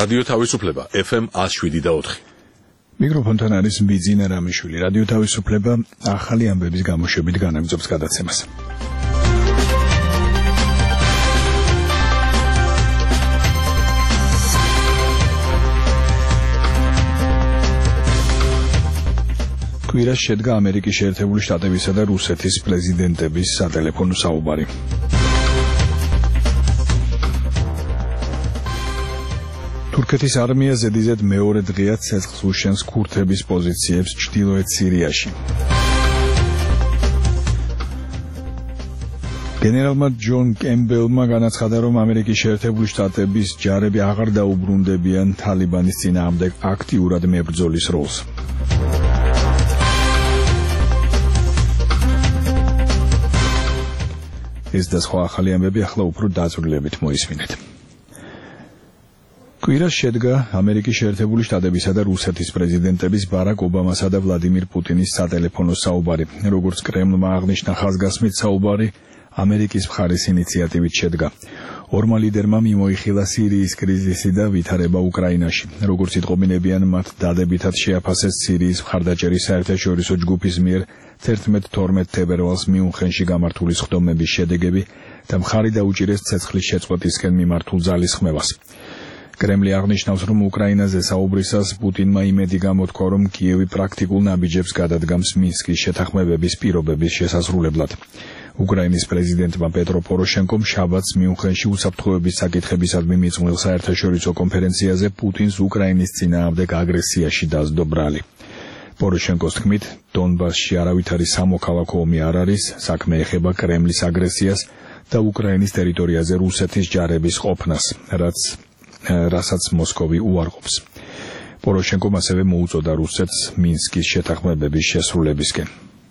რადიო თავისუფლება FM 107.4. მიკროფონთან არის ბიძინა რამიშვილი. რადიო თავისუფლება ახალი ამბების გამოშვებით განაგრძობს გადაცემას. კვირას შედგა ამერიკის შეერთებული შტატებისა და რუსეთის პრეზიდენტების სატელეფონო საუბარი. თურქეთის არმია ზედიზედ მეორე დღეა ცეცხლს უშენს ქურთების პოზიციებს ჩრდილოეთ სირიაში. გენერალმა ჯონ კემბელმა განაცხადა, რომ ამერიკის შეერთებული შტატების ჯარები აღარ დაუბრუნდებიან თალიბანის წინააღმდეგ აქტიურად მებრძოლის როლს. ეს და სხვა ახალი ამბები ახლა უფრო დაწვრილებით მოისმინეთ. კვირას შედგა ამერიკის შეერთებული შტატებისა და რუსეთის პრეზიდენტების ბარაკ ობამასა და ვლადიმირ პუტინის სატელეფონო საუბარი. როგორც კრემლმა აღნიშნა, ხაზგასმით საუბარი ამერიკის მხარის ინიციატივით შედგა. ორმა ლიდერმა მიმოიხილა სირიის კრიზისი და ვითარება უკრაინაში. როგორც იტყობინებიან, მათ დადებითად შეაფასეს სირიის მხარდაჭერის საერთაშორისო ჯგუფის მიერ 11-12 თებერვალს მიუნხენში გამართული სხდომების შედეგები და მხარი დაუჭირეს ცეცხლის შეწყვეტისკენ მიმართულ ძალისხმევას. კრემლი აღნიშნავს, რომ უკრაინაზე საუბრისას პუტინმა იმედი გამოთქვა, რომ კიევი პრაქტიკულ ნაბიჯებს გადადგამს მინსკის შეთანხმებების პირობების შესასრულებლად. უკრაინის პრეზიდენტმა პეტრო პოროშენკომ შაბათს მიუნხენში უსაფრთხოების საკითხებისადმი მიძღვნილ საერთაშორისო კონფერენციაზე პუტინს უკრაინის წინააღმდეგ აგრესიაში დასდო ბრალი. პოროშენკოს თქმით, დონბასში არავითარი სამოქალაქო ომი არ არის, საქმე ეხება კრემლის აგრესიას და უკრაინის ტერიტორიაზე რუსეთის ჯარების ყოფნას, რასაც მოსკოვი უარყოფს. პოროშენკომ ასევე მოუწოდა რუსეთს მინსკის შეთანხმებების შესრულებისკენ.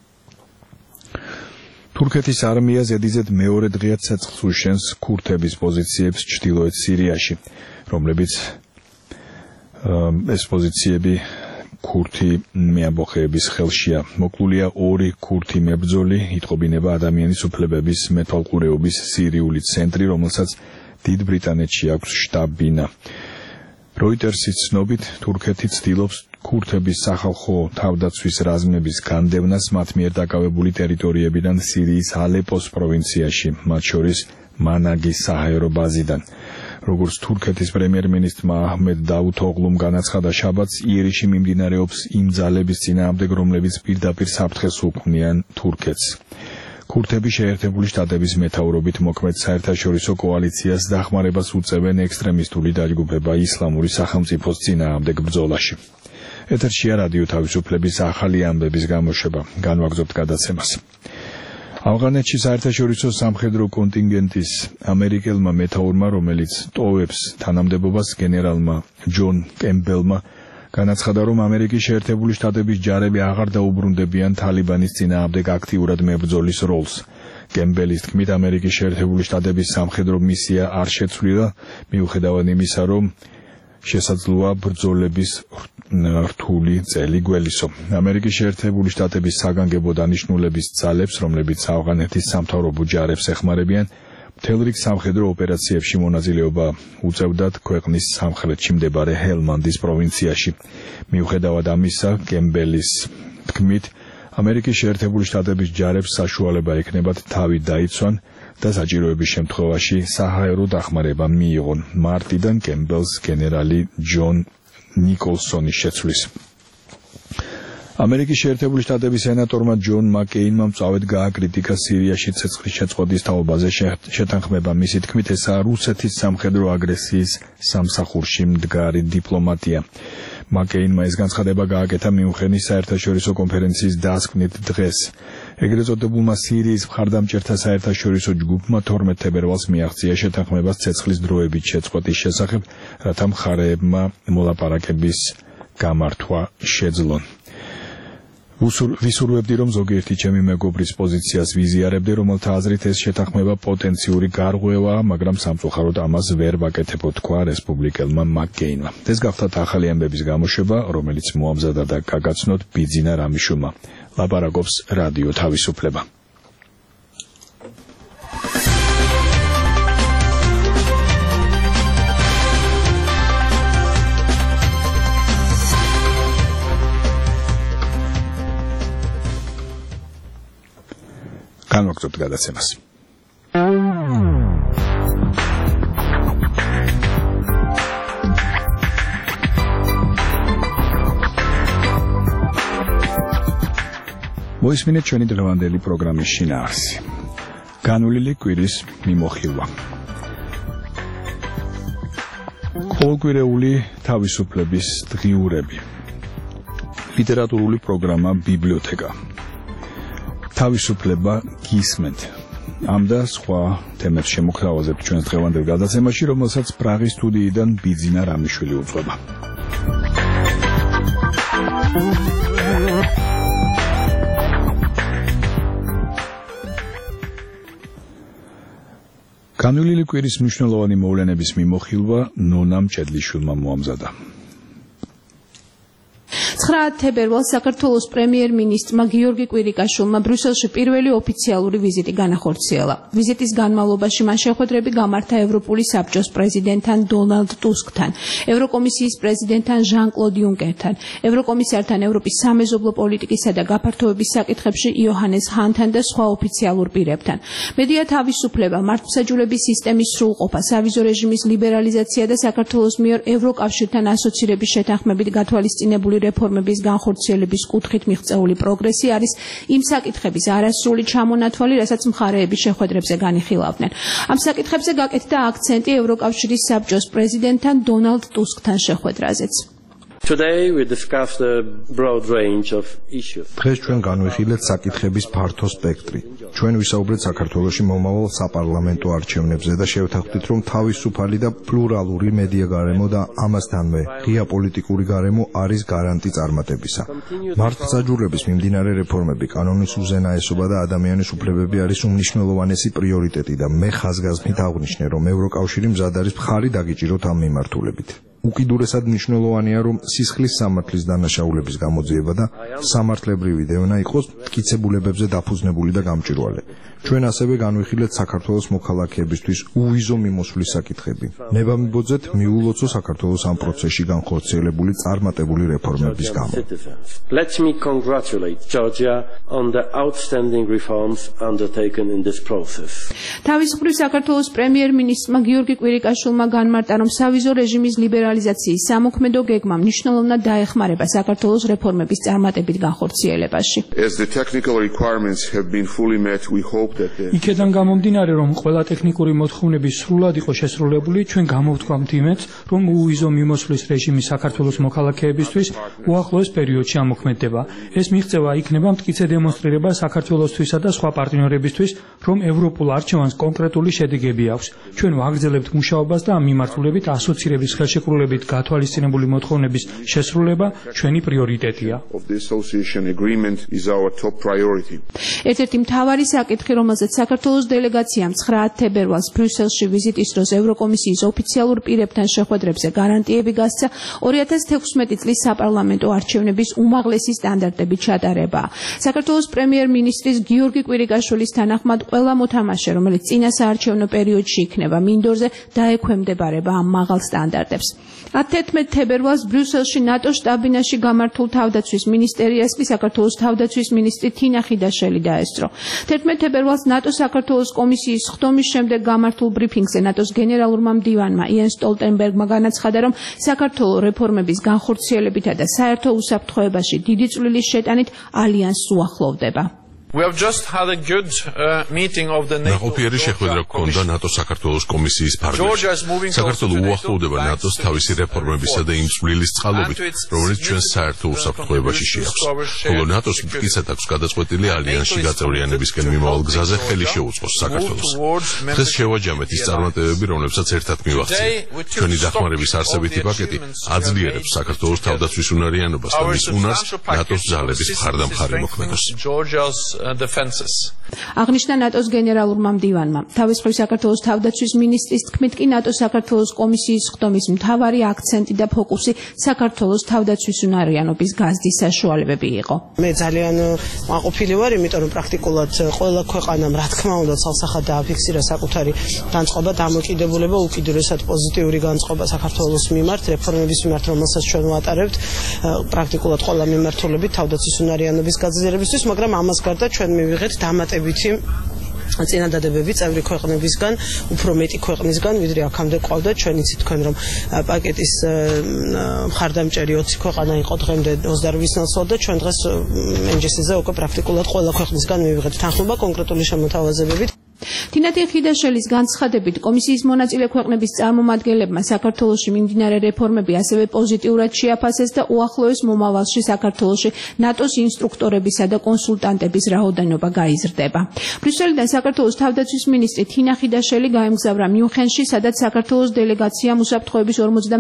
თურქეთის არმია ზედიზედ მეორე დღეა ცეცხლს უშენს ქურთების პოზიციებს ჩრდილოეთ სირიაში, რომლებიც ეს პოზიციები ქურთი მეამბოხეების ხელშია. მოკლულია ორი ქურთი მებრძოლი, იტყობინება ადამიანის უფლებების მეთვალყურეობის სირიული ცენტრი, რომელსაც დიდ ბრიტანეთში აქვს შტაბ-ბინა. როიტერსის ცნობით, თურქეთი ცდილობს ქურთების სახალხო თავდაცვის რაზმების განდევნას მათ მიერ დაკავებული ტერიტორიებიდან სირიის ალეპოს პროვინციაში, მათ შორის მანაგის საჰაერო ბაზიდან. როგორც თურქეთის პრემიერ-მინისტრმა აჰმედ დავუთოღლუმ განაცხადა შაბათს, იერიში მიმდინარეობს იმ ძალების წინააღმდეგ, რომლებიც პირდაპირ საფრთხეს უქმნიან თურქეთს. ქურთები შეერთებული შტატების მეთაურობით მოქმედ საერთაშორისო კოალიციას დახმარებას უწევენ ექსტრემისტული დაჯგუფება ისლამური სახელმწიფოს წინააღმდეგ ბრძოლაში. ეთერშია რადიო თავისუფლების ახალი ამბების გამოშვება. განვაგრძობთ გადაცემას. ავღანეთში საერთაშორისო სამხედრო კონტინგენტის ამერიკელმა მეთაურმა, რომელიც ტოვებს თანამდებობას, გენერალმა ჯონ კემბელმა განაცხადა, რომ ამერიკის შეერთებული შტატების ჯარები აღარ დაუბრუნდებიან თალიბანის წინააღმდეგ აქტიურად მებრძოლის როლს. კემბელის თქმით, ამერიკის შეერთებული შტატების სამხედრო მისია არ შეცვლილა, მიუხედავად იმისა, რომ შესაძლოა ბრძოლების რთული წელი გველისო. ამერიკის შეერთებული შტატების საგანგებო დანიშნულების ძალებს, რომლებიც ავღანეთის სამთავრობო ჯარებს ეხმარებიან, მთელ რიგ სამხედრო ოპერაციებში მონაწილეობა უწევდათ ქვეყნის სამხრეთში მდებარე ჰელმანდის პროვინციაში. მიუხედავად ამისა, კემბელის თქმით, ამერიკის შეერთებული შტატების ჯარებს საშუალება ექნებათ თავი დაიცვან და საჭიროების შემთხვევაში საჰაერო დახმარება მიიღონ. მარტიდან კემბელს გენერალი ჯონ ნიკოლსონის შეცვლის. ამერიკის შეერთებული შტატების სენატორმა ჯონ მაკეინმა მწვავედ გააკრიტიკა სირიაში ცეცხლის შეწყვეტის თაობაზე შეთანხმება. მისი თქმით, ესაა რუსეთის სამხედრო აგრესიის სამსახურში მდგარი დიპლომატია. მაკეინმა ეს განცხადება გააკეთა მიუნხენის საერთაშორისო კონფერენციის დასკვნით დღეს. ეგრეთ წოდებულმა სირიის მხარდამჭერთა საერთაშორისო ჯგუფმა 12 თებერვალს მიაღწია შეთანხმებას ცეცხლის დროებით შეწყვეტის შესახებ, რათა მხარეებმა მოლაპარაკების გამართვა შეძლონ. ვისურვებდი, რომ ზოგიერთი ჩემი მეგობრის პოზიციას ვიზიარებდი, რომელთა აზრით ეს შეთანხმება პოტენციური გარღვევაა, მაგრამ სამწუხაროდ ამას ვერ ვაკეთებ, თქვა რესპუბლიკელმა მაკეინმა. ეს გახლავთ ახალი ამბების გამოშვება, რომელიც მოამზადა და გაგაცნოთ ბიძინა რამიშვილმა. ლაპარაკობს რადიო თავისუფლება. განვაგრძობთ გადაცემას. მოისმინეთ ჩვენი დღევანდელი პროგრამის შინაარსი. განვლილი კვირის მიმოხილვა. ყოველკვირეული თავისუფლების დღიურები. ლიტერატურული პროგრამა ბიბლიოთეკა. თავისუფლება გისმენთ. ამ და სხვა თემებს შემოგთავაზებთ ჩვენს დღევანდელ გადაცემაში, რომელსაც პრაღის სტუდიიდან ბიძინა რამიშვილი უძღვება. განვლილი კვირის მნიშვნელოვანი მოვლენების მიმოხილვა ნონა მჭედლიშვილმა მოამზადა. 9 თებერვალს საქართველოს პრემიერ-მინისტრმა გიორგი კვირიკაშვილმა ბრიუსელში პირველი ოფიციალური ვიზიტი განახორციელა. ვიზიტის განმავლობაში მან შეხვედრები გამართა ევროპული საბჭოს პრეზიდენტთან დონალდ ტუსკთან, ევროკომისიის პრეზიდენტთან ჟან-კლოდ იუნკერთან, ევროკომისართან ევროპის სამეზობლო პოლიტიკისა და გაფართოების საკითხებში იოჰანეს ჰანთან და სხვა ოფიციალურ პირებთან. მედია თავისუფლება, მართლმსაჯულების სისტემის სრულყოფა, სავიზო რეჟიმის ლიბერალიზაცია და საქართველოს მიერ ევროკავშირთან ასოცირების შეთანხმებით გათვალისწინებული რეფორმების განხორციელების კუთხით მიღწეული პროგრესი არის იმ საკითხების არასრული ჩამონათვალი, რასაც მხარეები შეხვედრებზე განიხილავდნენ. ამ საკითხებზე გაკეთდა აქცენტი ევროკავშირის საბჭოს პრეზიდენტთან დონალდ ტუსკთან შეხვედრაზეც. Today we discussed a broad range of issues. დღეს ჩვენ განვიხილეთ საკითხების ფართო სპექტრი. ჩვენ ვისაუბრეთ საქართველოში მომავალ საპარლამენტო არჩევნებზე და შევთანხმდით, რომ თავისუფალი და პლურალური მედია გარემო და ამასთანვე ღია პოლიტიკური გარემო არის გარანტი წარმატებისა. მართლმსაჯულების მიმდინარე რეფორმები, კანონის უზენაესობა და ადამიანის უფლებები არის უმნიშვნელოვანესი პრიორიტეტი და მე ხაზგასმით აღვნიშნე, რომ ევროკავშირი მზად არის მხარი დაგიჭიროთ ამ მიმართულებით. უკიდურესად მნიშვნელოვანია, რომ სისხლის სამართლის დანაშაულების გამოძიება და სამართლებრივი დევნა იყოს მტკიცებულებებზე დაფუძნებული და გამჭვირვალე. ჩვენ ასევე განვიხილეთ საქართველოს მოქალაქეებისთვის უვიზო მიმოსვლის საკითხები. ნება მიბოძეთ მიულოცო საქართველოს ამ პროცესში განხორციელებული წარმატებული რეფორმების გამო. Let me congratulate Georgia on the outstanding reforms undertaken in this process. თავისუფლების საქართველოს პრემიერ-მინისტრმა გიორგი კვირიკაშვილმა განმარტა, რომ სავიზო რეჟიმის ლიბერალიზაციის სამოქმედო გეგმა მნიშვნელოვნად დაეხმარება საქართველოს რეფორმების წარმატებით განხორციელებაში. As the technical requirements have been fully met, we hope that იქედან გამომდინარე, რომ ყველა ტექნიკური მოთხოვნები სრულად იყო შესრულებული, ჩვენ გამოვთქვამთ იმედს, რომ უვიზო მიმოსვლის რეჟიმი საქართველოს მოქალაქეებისთვის უახლოეს პერიოდში ამოქმედდება. ეს მიღწევა იქნება მტკიცე დემონსტრირება საქართველოსთვისა და სხვა პარტნიორებისთვის, რომ ევროპულ არჩევანს კონკრეტული შედეგები აქვს. ჩვენ ვაგრძელებთ მუშაობას და ამ მიმართულებით ასოცირების ხელშეკრულებით გათვალისწინებული მოთხოვნების შესრულება ჩვენი პრიორიტეტია. ერთ-ერთი მთავარი საკითხი, რომელზეც საქართველოს დელეგაციამ 9 თებერვალს ბრიუსელში ვიზიტის დროს ევროკომისიის ოფიციალურ პირებთან შეხვედრებზე გარანტიები გასცა, 2016 წლის საპარლამენტო არჩევნების უმაღლესი სტანდარტებით ჩატარება. საქართველოს პრემიერ-მინისტრის გიორგი კვირიკაშვილის თანახმად ყველა მოთამაშე, რომელიც წინა საარჩევნო პერიოდში იქნება მინდორზე, დაექვემდებარება ამ მაღალ სტანდარტებს. 11 თებერვალს ბრიუსელში ნატოს შტაბ-ბინაში გამართულ თავდაცვის მინისტერიას კი საქართველოს თავდაცვის მინისტრი თინა ხიდაშვილი დაესწრო. 11 თებერვალს ნატოს საქართველოს კომისიის ხდომის შემდეგ გამართულ ბრიფინგზე ნატოს გენერალურმა მდივანმა იენ სტოლტენბერგმა განაცხადა, რომ საქართველოს რეფორმების განხორციელებითა და საერთო უსაფრთხოებაში დიდი წვლილის შეტანით ალიანსს უახლოვდება. We have just had a good meeting of the NATO. ნაყოფიერი შეხვედრა ჰქონდა ნატოს საქართველოს კომისიის ფარგლებში. საქართველო უახლოვდება ნატოს თავისი რეფორმებისა და იმ წვლილის წყალობით, რომელიც ჩვენ საერთო უსაფრთხოებაში შეაქვს. ხოლო ნატოს მტკიცედ აქვს გადაწყვეტილი ალიანსში გაწევრიანებისკენ მიმავალ გზაზე ხელი შეუწყოს საქართველოს. დღეს შევაჯამეთ ის წარმატებები, რომლებსაც ერთად მივახციეთ. ჩვენი დახმარების არსებითი პაკეტი აძლიერებს საქართველოს თავდაცვის უნარიანობას და მის უნარს ნატოს ძალების მხარდამხარი მოქმედოს. აღნიშნა ნატოს გენერალურმა მდივანმა. თავისუფლების საქართველოს თავდაცვის მინისტრის თქმით კი ნატოს საქართველოს კომისიის ხდომის მთავარი აქცენტი და ფოკუსი საქართველოს თავდაცვის უნარიანობის გაზრდის საშუალებები იყო. მე ძალიან მაყოფილი ვარ, იმიტომ რომ პრაქტიკულად ყველა ქვეყანამ რა თქმა უნდა ცალსახად დააფიქსირა საკუთარი განწყობა, დამოკიდებულება, უკიდურესად პოზიტიური განწყობა საქართველოს მიმართ, რეფორმების მიმართ, რომელსაც ჩვენ ვატარებთ, პრაქტიკულად ყველა მიმართულებით თავდაცვის უნარიანობის გაძლიერებისთვის, მაგრამ ამას გარდა ჩვენ მივიღეთ დამატებითი წინადადებები წევრი ქვეყნებისგან, უფრო მეტი ქვეყნისგან, ვიდრე აქამდე ყავდა. ჩვენ იცით თქვენ რომ პაკეტის მხარდამჭერი 20 ქვეყანა იყო დღემდე 28 ნაცვლად და ჩვენ დღეს NGS-ზე უკვე პრაქტიკულად ყველა ქვეყნისგან მივიღეთ თანხმობა კონკრეტული შემოთავაზებებით. თინათინ ხიდაშელის განცხადებით, კომისიის მონაწილე ქვეყნების წარმომადგენლებმა საქართველოში მიმდინარე რეფორმები ასევე პოზიტიურად შეაფასეს და უახლოეს მომავალში საქართველოში ნატოს ინსტრუქტორებისა და კონსულტანტების რაოდენობა გაიზრდება. ბრიუსელიდან საქართველოს თავდაცვის მინისტრი თინა ხიდაშელი გაემგზავრა მიუნხენში, სადაც საქართველოს დელეგაციამ უსაფრთხოების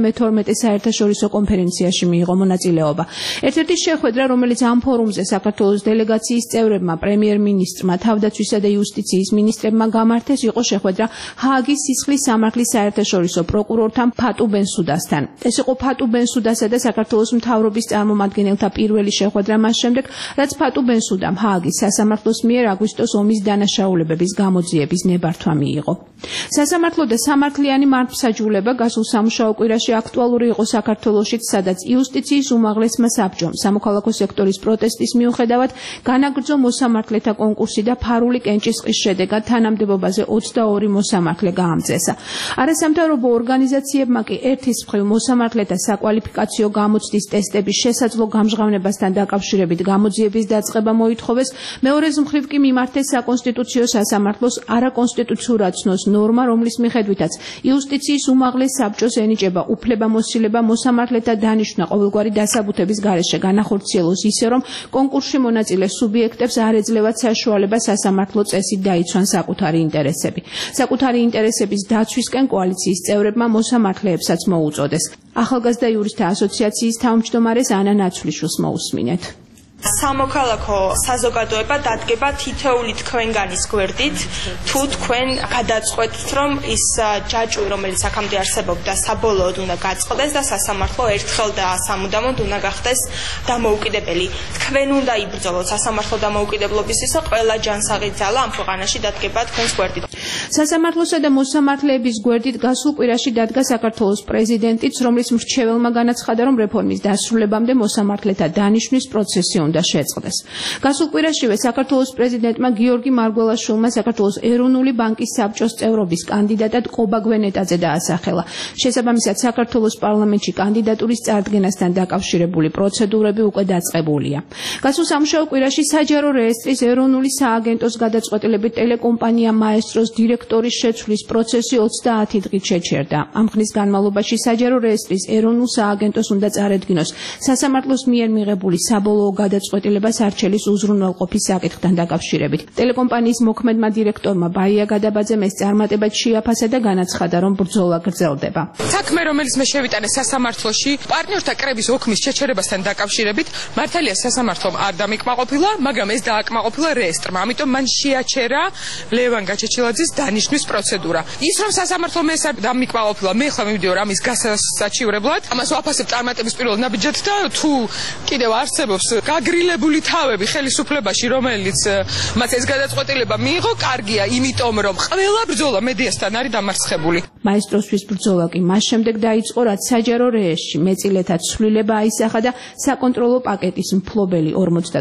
52 საერთაშორისო კონფერენციაში მიიღო მონაწილეობა. ერთ-ერთი შეხვედრა, რომელიც ამ ფორუმზე საქართველოს დელეგაციის წევრებმა, პრემიერ-მინისტრმა, თავდაცვისა და იუსტიციის მინისტრებმა გამართეს, იყო შეხვედრა ჰააგის სისხლის სამართლის საერთაშორისო პროკურორთან ფატუ ბენსუდასთან. ეს იყო ფატუ ბენსუდასა და საქართველოს მთავრობის წარმომადგენელთა პირველი შეხვედრა მას შემდეგ, რაც ფატუ ბენსუდამ ჰააგის სასამართლოს მიერ აგვისტოს ომის დანაშაულებების გამოძიების ნებართვა მიიღო. სასამართლო და სამართლიანი მართლმსაჯულება გასულ სამუშაო კვირაში აქტუალური იყო საქართველოშიც, სადაც იუსტიციის უმაღლესმა საბჭომ სამოქალაქო სექტორის პროტესტის მიუხედავად განაგრძო მოსამართლეთა კონკურსი და ფარული კენჭისყრის შედეგად თანამდებობაზე 22 მოსამართლე გაამწესა. არასამთავრობო ორგანიზაციებმა კი ერთის მხრივ მოსამართლეთა საკვალიფიკაციო გამოცდის ტესტების შესაძლო გამჟღავნებასთან დაკავშირებით გამოძიების დაწყება მოითხოვეს, მეორეს მხრივ კი მიმართეს საკონსტიტუციო სასამართლოს არაკონსტიტუციურად ცნოს ნორმა, რომლის მიხედვითაც იუსტიციის უმაღლეს საბჭოს ენიჭება უფლებამოსილება მოსამართლეთა დანიშვნა ყოველგვარი დასაბუთების გარეშე განახორციელოს ისე, რომ კონკურსში მონაწილე სუბიექტებს არ ეძლევათ საშუალება სასამართლო წესით დაიცვან საკუთარი ინტერესები. საკუთარი ინტერესების დაცვისკენ კოალიციის წევრებმა მოსამართლეებსაც მოუწოდეს. ახალგაზრდა იურისტთა ასოციაციის თავმჯდომარეს ანა ნაცვლიშვილს მოусმინეთ. სამოქალაქო საზოგადოება დადგება თითოეული თქვენგანის გვერდით, თუ თქვენ გადაწყვეტთ, რომ ის ჯაჭვი, რომელიც აქამდე არსებობდა, საბოლოოდ უნდა გაწყდეს და სასამართლო ერთხელ და სამუდამოდ უნდა გახდეს დამოუკიდებელი. თქვენ უნდა იბრძოლოთ სასამართლო დამოუკიდებლობისთვის და ყველა ჯანსაღი ძალა ამ ქვეყანაში დადგება თქვენს გვერდით. სასამართლოსა და მოსამართლეების გვერდით გასულ კვირაში დადგა საქართველოს პრეზიდენტიც, რომლის მრჩეველმა განაცხადა, რომ რეფორმის დასრულებამდე მოსამართლეთა დანიშვნის პროცესი უნდა შეწყდეს. გასულ კვირაშივე საქართველოს პრეზიდენტმა გიორგი მარგველაშვილმა საქართველოს ეროვნული ბანკის საბჭოს წევრობის კანდიდატად ყობა გვენეტაძე დაასახელა. შესაბამისად, საქართველოს პარლამენტში კანდიდატურის წარდგენასთან დაკავშირებული პროცედურები უკვე დაწყებულია. გასულ სამუშაო კვირაში საჯარო რეესტრის ეროვნული სააგენტოს გადაწყვეტილებით ტელეკომპანია მაესტროს დირექტორის შეცვლის პროცესი 30 დღით შეჩერდა. ამ ხნის განმავლობაში საჯარო რეესტრის ეროვნულ სააგენტოს უნდა წარედგინოს სასამართლოს მიერ მიღებული საბოლოო გადაწყვეტილება სარჩელის უზრუნველყოფის საკითხთან დაკავშირებით. ტელეკომპანიის მოქმედმა დირექტორმა ბაია გადაბაძემ ეს წარმატებად შეაფასა და განაცხადა, რომ ბრძოლა გრძელდება. საქმე, რომელიც მე შევიტანე სასამართლოში, პარტნიორთა კრების ოქმის შეჩერებასთან დაკავშირებით, მართალია სასამართლომ არ დამიკმაყოფილა, მაგრამ ეს დააკმაყოფილა რეესტრმა. ამიტომ მან შეაჩერა ლევან გაჩეჩილაძის დანიშვნის პროცედურა. ის რომ სასამართლომ ეს არ დამიკმაყოფილა, მე ხომ მივიდიო ამის გასაჩივრებლად. ამას ვაფასებ წარმატების პირველ ნაბიჯად და თუ კიდევ არსებობს გაგრილებული თავები ხელისუფლებაში, რომელიც მას ეს გადაწყვეტილება მიიღო, კარგია, იმიტომ რომ ყველა ბრძოლა მედიასთან არის დამარცხებული. მაესტროსთვის ბრძოლა კი მას შემდეგ დაიწყო, რაც საჯარო რეესტრში მეწილეთა ცვლილება აისახა და საკონტროლო პაკეტის მფლობელი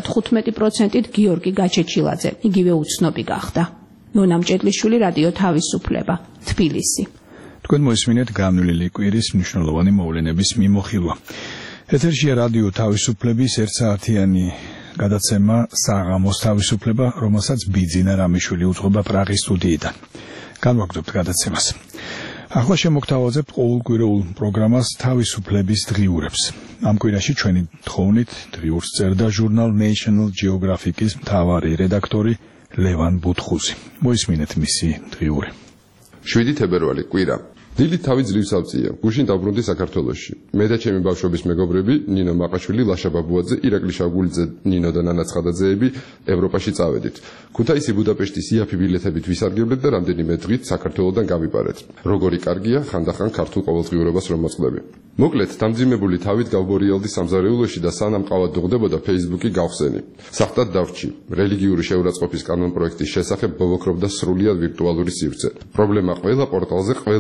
55%-ით გიორგი გაჩეჩილაძე იგივე უცნობი გახდა. ნონა მჭედლიშვილი, რადიო თავისუფლება, თბილისი. თქვენ მოისმინეთ განვლილი კვირის მნიშვნელოვანი მოვლენების მიმოხილვა. ეთერშია რადიო თავისუფლების ერთსაათიანი გადაცემა საღამოს თავისუფლება, რომელსაც ბიძინა რამიშვილი უძღვება პრაღის სტუდიიდან. განვაგრძობთ გადაცემას. ახლა შემოგთავაზებთ ყოველკვირეულ პროგრამას თავისუფლების დღიურებს. ამ კვირაში ჩვენი თხოვნით დღიურს წერდა ჟურნალ National Geographic-ის მთავარი რედაქტორი ლევან ბუთხუზი. მოისმინეთ მისი დღიური. 7 თებერვალი კვირა. დილით თავი ძლივს ავწია. გუშინ დაბრუნდი საქართველოში. მე და ჩემი ბავშვობის მეგობრები, ნინო მაყაშვილი, ლაშა ბაბუაძე, ირაკლი შავგულიძე, ნინო და ნანა ცხადაძეები ევროპაში წავედით. ქუთაისი ბუდაპეშტის იაფი ბილეთებით ვისარგებლეთ და რამდენიმე დღით საქართველოდან გავიპარეთ. როგორი კარგია ხანდახან ქართულ ყოველდღიურობას რომ მოწყდები. მოკლედ, დამძიმებული თავით გავბორიალდი სამზარეულოში და სანამ ყავად დუღდებოდა Facebook-ი გავხსენი. საერთოდ დავრჩი. რელიგიური შეურაცხყოფის კანონ პროექტის შესახებ ბოლოქრობდა სრულიად ვირტუალური სივრცე. პრობლემა ყველა პორტალზე ყველა კუთხით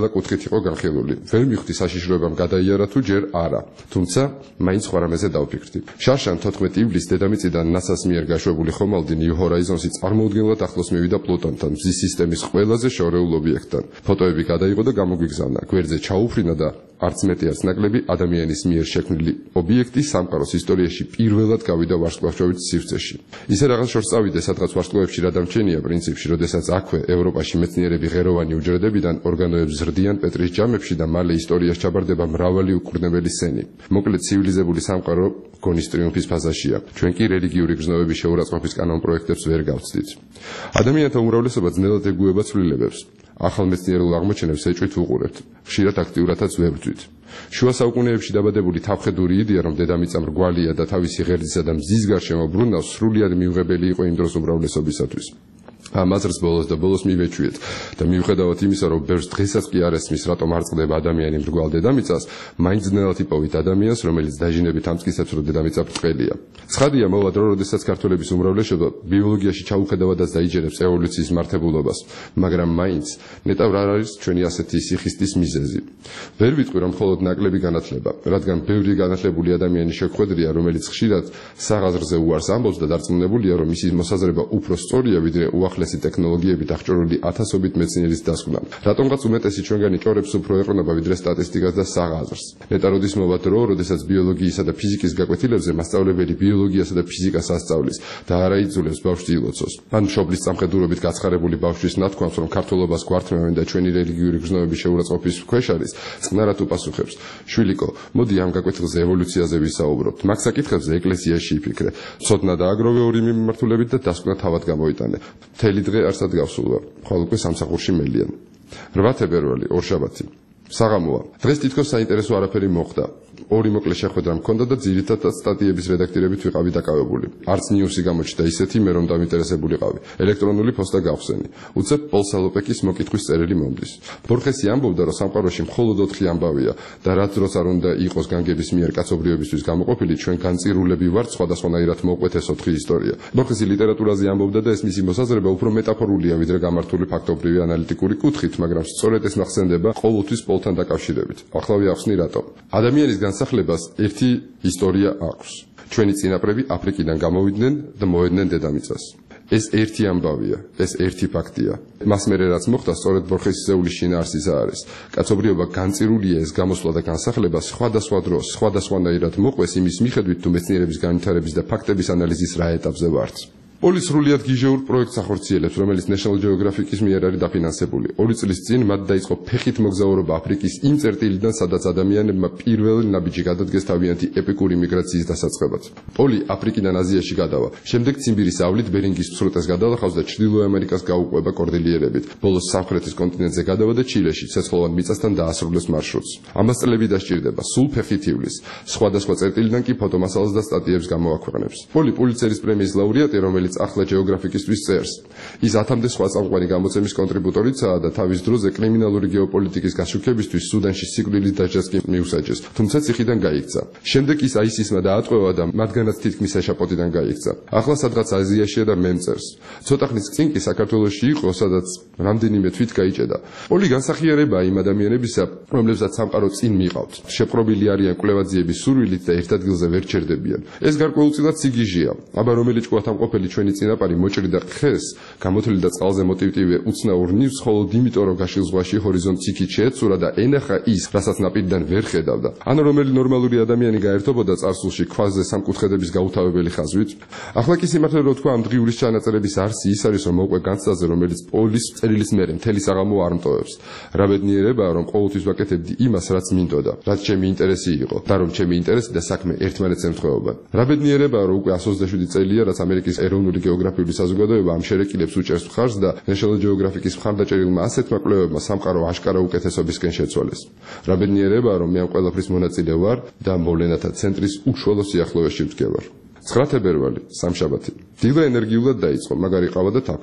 იყო განხილული. ვერ მივხვდი საშიშროებამ გადაიარა თუ ჯერ არა. თუმცა მაინც სხვა რამეზე დავფიქრდი. შარშან 14 ივლისს დედამიწიდან NASA-ს მიერ გაშვებული ხომალდი New Horizons-ი წარმოუდგენლად ახლოს მივიდა პლუტონთან, მზის სისტემის ყველაზე შორეულ ობიექტთან. ფოტოები გადაიღო და გამოგვიგზავნა. გვერდზე ჩაუფრინა და არც მეტი არც ნაკლები ადამიანის მიერ შექმნილი ობიექტი სამყაროს ისტორიაში პირველად გავიდა ვარსკვლავთშორის სივრცეში. ისე რაღაც შორს წავიდეს, სადღაც ვარსკვლავებში რა დამჩენია პრინციპში, როდესაც აქვე ევროპაში მეცნიერები ღეროვანი უჯრედებიდან ორგანოებს ზრდიან პეტრის ჯამებში და მალე ისტორიაში ჩაბარდება მრავალი უკურნებელი სენი. მოკლედ ცივილიზებული სამყარო გონის ტრიუმფის ფაზაშია. ჩვენ კი რელიგიური გრძნობების შეურაცხყოფის კანონპროექტებს ვერ გავცდით. ადამიანთა უმრავლესობა ძნელად ეგუება ცვლილებებს. ახალ მეცნიერულ აღმოჩენებს ეჭვით უყურებთ, ხშირად აქტიურადაც ვებრძვით. შუა საუკუნეებში დაბადებული თავხედური იდეა, რომ დედამიწა მრგვალია და თავისი ღერძისა და მზის გარშემო ბრუნავს, სრულიად მიუღებელი იყო იმ დროს უმრავლესობისათვის. ამ აზრს ბოლოს მივეჩვიეთ და მიუხედავად იმისა, რომ ბევრს დღესაც კი არ ესმის, რატომ არ წყდება ადამიანი მრგვალ დედამიწას, მაინც ძნელად იპოვით ადამიანს, რომელიც დაჟინებით ამტკიცებს, რომ დედამიწა ბრტყელია. ცხადია, მოვა დრო, როდესაც ქართველების უმრავლესობა ბიოლოგიაში ჩაუხედავადაც დაიჯერებს ევოლუციის მართებულობას, მაგრამ მაინც ნეტავ რა არის ჩვენი ასეთი სიხისტის მიზეზი. ვერ ვიტყვი, რომ მხოლოდ ნაკლები განათლება, რადგან ბევრი განათლებული ადამიანი შეგვხვედრია, რომელიც ხშირად საღაზრზე უარს ამბობს და დარწმუნებულია, რომ მისი მოსაზრება უფრო სწორია, ვიდრე უახლესი ტექნოლოგიებით აღჭურვილი ათასობით მეცნიერის დასკვნა. რატომღაც უმეტესი ჩვენგანი ჭორებს უფრო ეყრდნობა ვიდრე სტატისტიკას და საღაზრს. ნეტა როდის მოვა დრო, როდესაც ბიოლოგიისა და ფიზიკის გაკვეთილებზე მასწავლებელი ბიოლოგიასა და ფიზიკას ასწავლის და არა იძულებს ბავშვს ილოცოს. ან მშობლის სამხედროებით გაცხარებული ბავშვის ნათქვამს, რომ ქართველობას გვართმევენ და ჩვენი რელიგიური გრძნობების შეურაცხყოფის ქვეშ არის, წყნარად უპასუხებს: შვილიკო, მოდი ამ გაკვეთილზე ევოლუციაზე ვისაუბროთ. მაგ საკითხებზე ეკლესიაში იფიქრე. ცოდნა დააგროვე ორი მიმართულებით და დასკვნა თავად გამოიტანე. მთელი დღე არსად გავსულვა, ხვალ უკვე სამსახურში მელიან. 8 თებერვალი, ორშაბათი. საღამოა. დღეს თითქოს საინტერესო არაფერი მოხდა. ორი მოკლე შეხვედრა მქონდა და ძირითადად სტატიების რედაქტორებით ვიყავი დაკავებული. არც ნიუსი გამოჩნდა ისეთი, მე რომ დამინტერესებულიყავი. ელექტრონული პოსტა გავხსენი. უცებ პოლ სალოპეკის მოკითხვის წერილი მომდის. ბორხესი ამბობდა, რომ სამყაროში მხოლოდ 4 ამბავია და რაც დროს არ უნდა იყოს განგების მიერ კაცობრიობისთვის გამოყოფილი, ჩვენ განწირულები ვართ სხვადასხვანაირად მოუყვეთ ეს 4 ისტორია. ბორხესი ლიტერატურაზე ამბობდა და ეს მისი მოსაზრება უფრო მეტაფორულია, ვიდრე გამართული ფაქტობრივი ანალიტიკური კუთხით, მაგრამ სწორედ ეს მახსენდება ყოველთვის პოლთან დაკავშირებით. ახლა ვახსნი რატომ. ადამიანის განსახლებას ერთი ისტორია აქვს. ჩვენი წინაპრები აფრიკიდან გამოვიდნენ და მოედნენ დედამიწას. ეს ერთი ამბავია, ეს ერთი ფაქტია. მას მერე რაც მოხდა, სწორედ ბორხესისეულის შინაარსის არის. კაცობრიობა განწირულია ეს გამოსვლა და განსახლება სხვადასხვა დროს, სხვადასხვანაირად მოყვეს იმის მიხედვით, თუ მეცნიერების განვითარების და ფაქტების ანალიზის რა ეტაპზე ვართ. პოლი სრულიად გიჟეურ პროექტს ახორციელებს, რომელიც National Geographic-ის მიერ არის დაფინანსებული. 2 წლის წინ მათ დაიწყო ფეხით მოგზაურობა აფრიკის იმ წერტილიდან, სადაც ადამიანებმა პირველი ნაბიჯი გადადგეს თავიანთი ეპიკური მიგრაციის დასაწყებად. პოლი აფრიკიდან აზიაში გადავა. შემდეგ ციმბირის ავლით ბერინგის სრუტეს გადალახავს და ჩრდილო ამერიკას გაუყვება კორდილიერებით. ბოლოს სამხრეთის კონტინენტზე გადავა და ჩილეში ცეცხლოვან მიწასთან დაასრულებს მარშრუტს. ამას წლები დასჭირდება, სულ ფეხით ივლის. სხვადასხვა წერტილიდან კი ფოტომასალას და სტატიებს გამოაქვეყნებს. პოლი პულიცერის პრემიის ლაურეატი, რომელიც ახლა ჯეოგრაფიკისთვის წერს. ის 1000-მდე სხვა წამყვანი გამოცემის კონტრიბუტორიცაა და თავის დროზე კრიმინალური გეოპოლიტიკის გაშუქებისთვის სუდანში სიკვდილის დასჯას კი მიუსაჯეს, თუმცა ციხიდან გაიქცა. შემდეგ ის ISIS-მა დაატყვევა და მათგანაც თითქმის ეშაპოტიდან გაიქცა. ახლა სადღაც აზიაშია და მემწერს. ცოტა ხნის წინ კი საქართველოში იყო, სადაც რამდენიმე თვით გაიჭედა. პოლი განსახიერებაა იმ ადამიანებისა, რომლებსაც სამყარო წინ მიყავთ. შეპყრობილი არიან კვლევაძიების სურვილით და ერთ ადგილზე ვერ ჩერდებიან. ეს გარკვეულწილად სიგიჟეა. აბა რომელი ჭკუათამყოფელი ჩვენი წინაპარი მოჭრიდა ხეს, გამოთვლილი და წყალზე მოტივტივე უცნაურ ნივს, ხოლო იმიტომ რომ გაშილ ზღვაში ჰორიზონტს იქით შეეცურა და ენახა ის, რასაც ნაპირიდან ვერ ხედავდა. ანუ რომელი ნორმალური ადამიანი გაერთობოდა წარსულში ქვაზე სამკუთხედების გაუთავებელი ხაზვით. ახლა კი სიმართლე რო თქვა, ამ დღიურის ჩანაწერების არსი ის არის, რომ მოყვე განცდაზე, რომელიც პოლის წერილის მერე მთელი საღამო არ მტოვებს. რა ბედნიერებაა, რომ ყოველთვის ვაკეთებდი იმას, რაც მინდოდა, რაც ჩემი ინტერესი იყო და რომ ჩემი ინტერესი და საქმე ერთმანეთს ემთხვეობენ. რა ბედნიერებაა, რომ უკვე 127 წელია, რაც ამერიკის ეროვნული გეოგრაფიული საზოგადოება ამ შერეკილებს უჭერს მხარს და National Geographic-ის მხარდაჭერილმა ასეთმა კვლევებმა სამყარო აშკარა უკეთესობისკენ შეცვალეს. რა ბედნიერებაა, რომ მე ამ ყველაფრის მონაწილე ვარ და მოვლენათა ცენტრის უშუალო სიახლოვეში ვდგევარ. 9 თებერვალი, სამშაბათი. დილა ენერგიულად დაიწყო, მაგარი ყავა და თაფლი.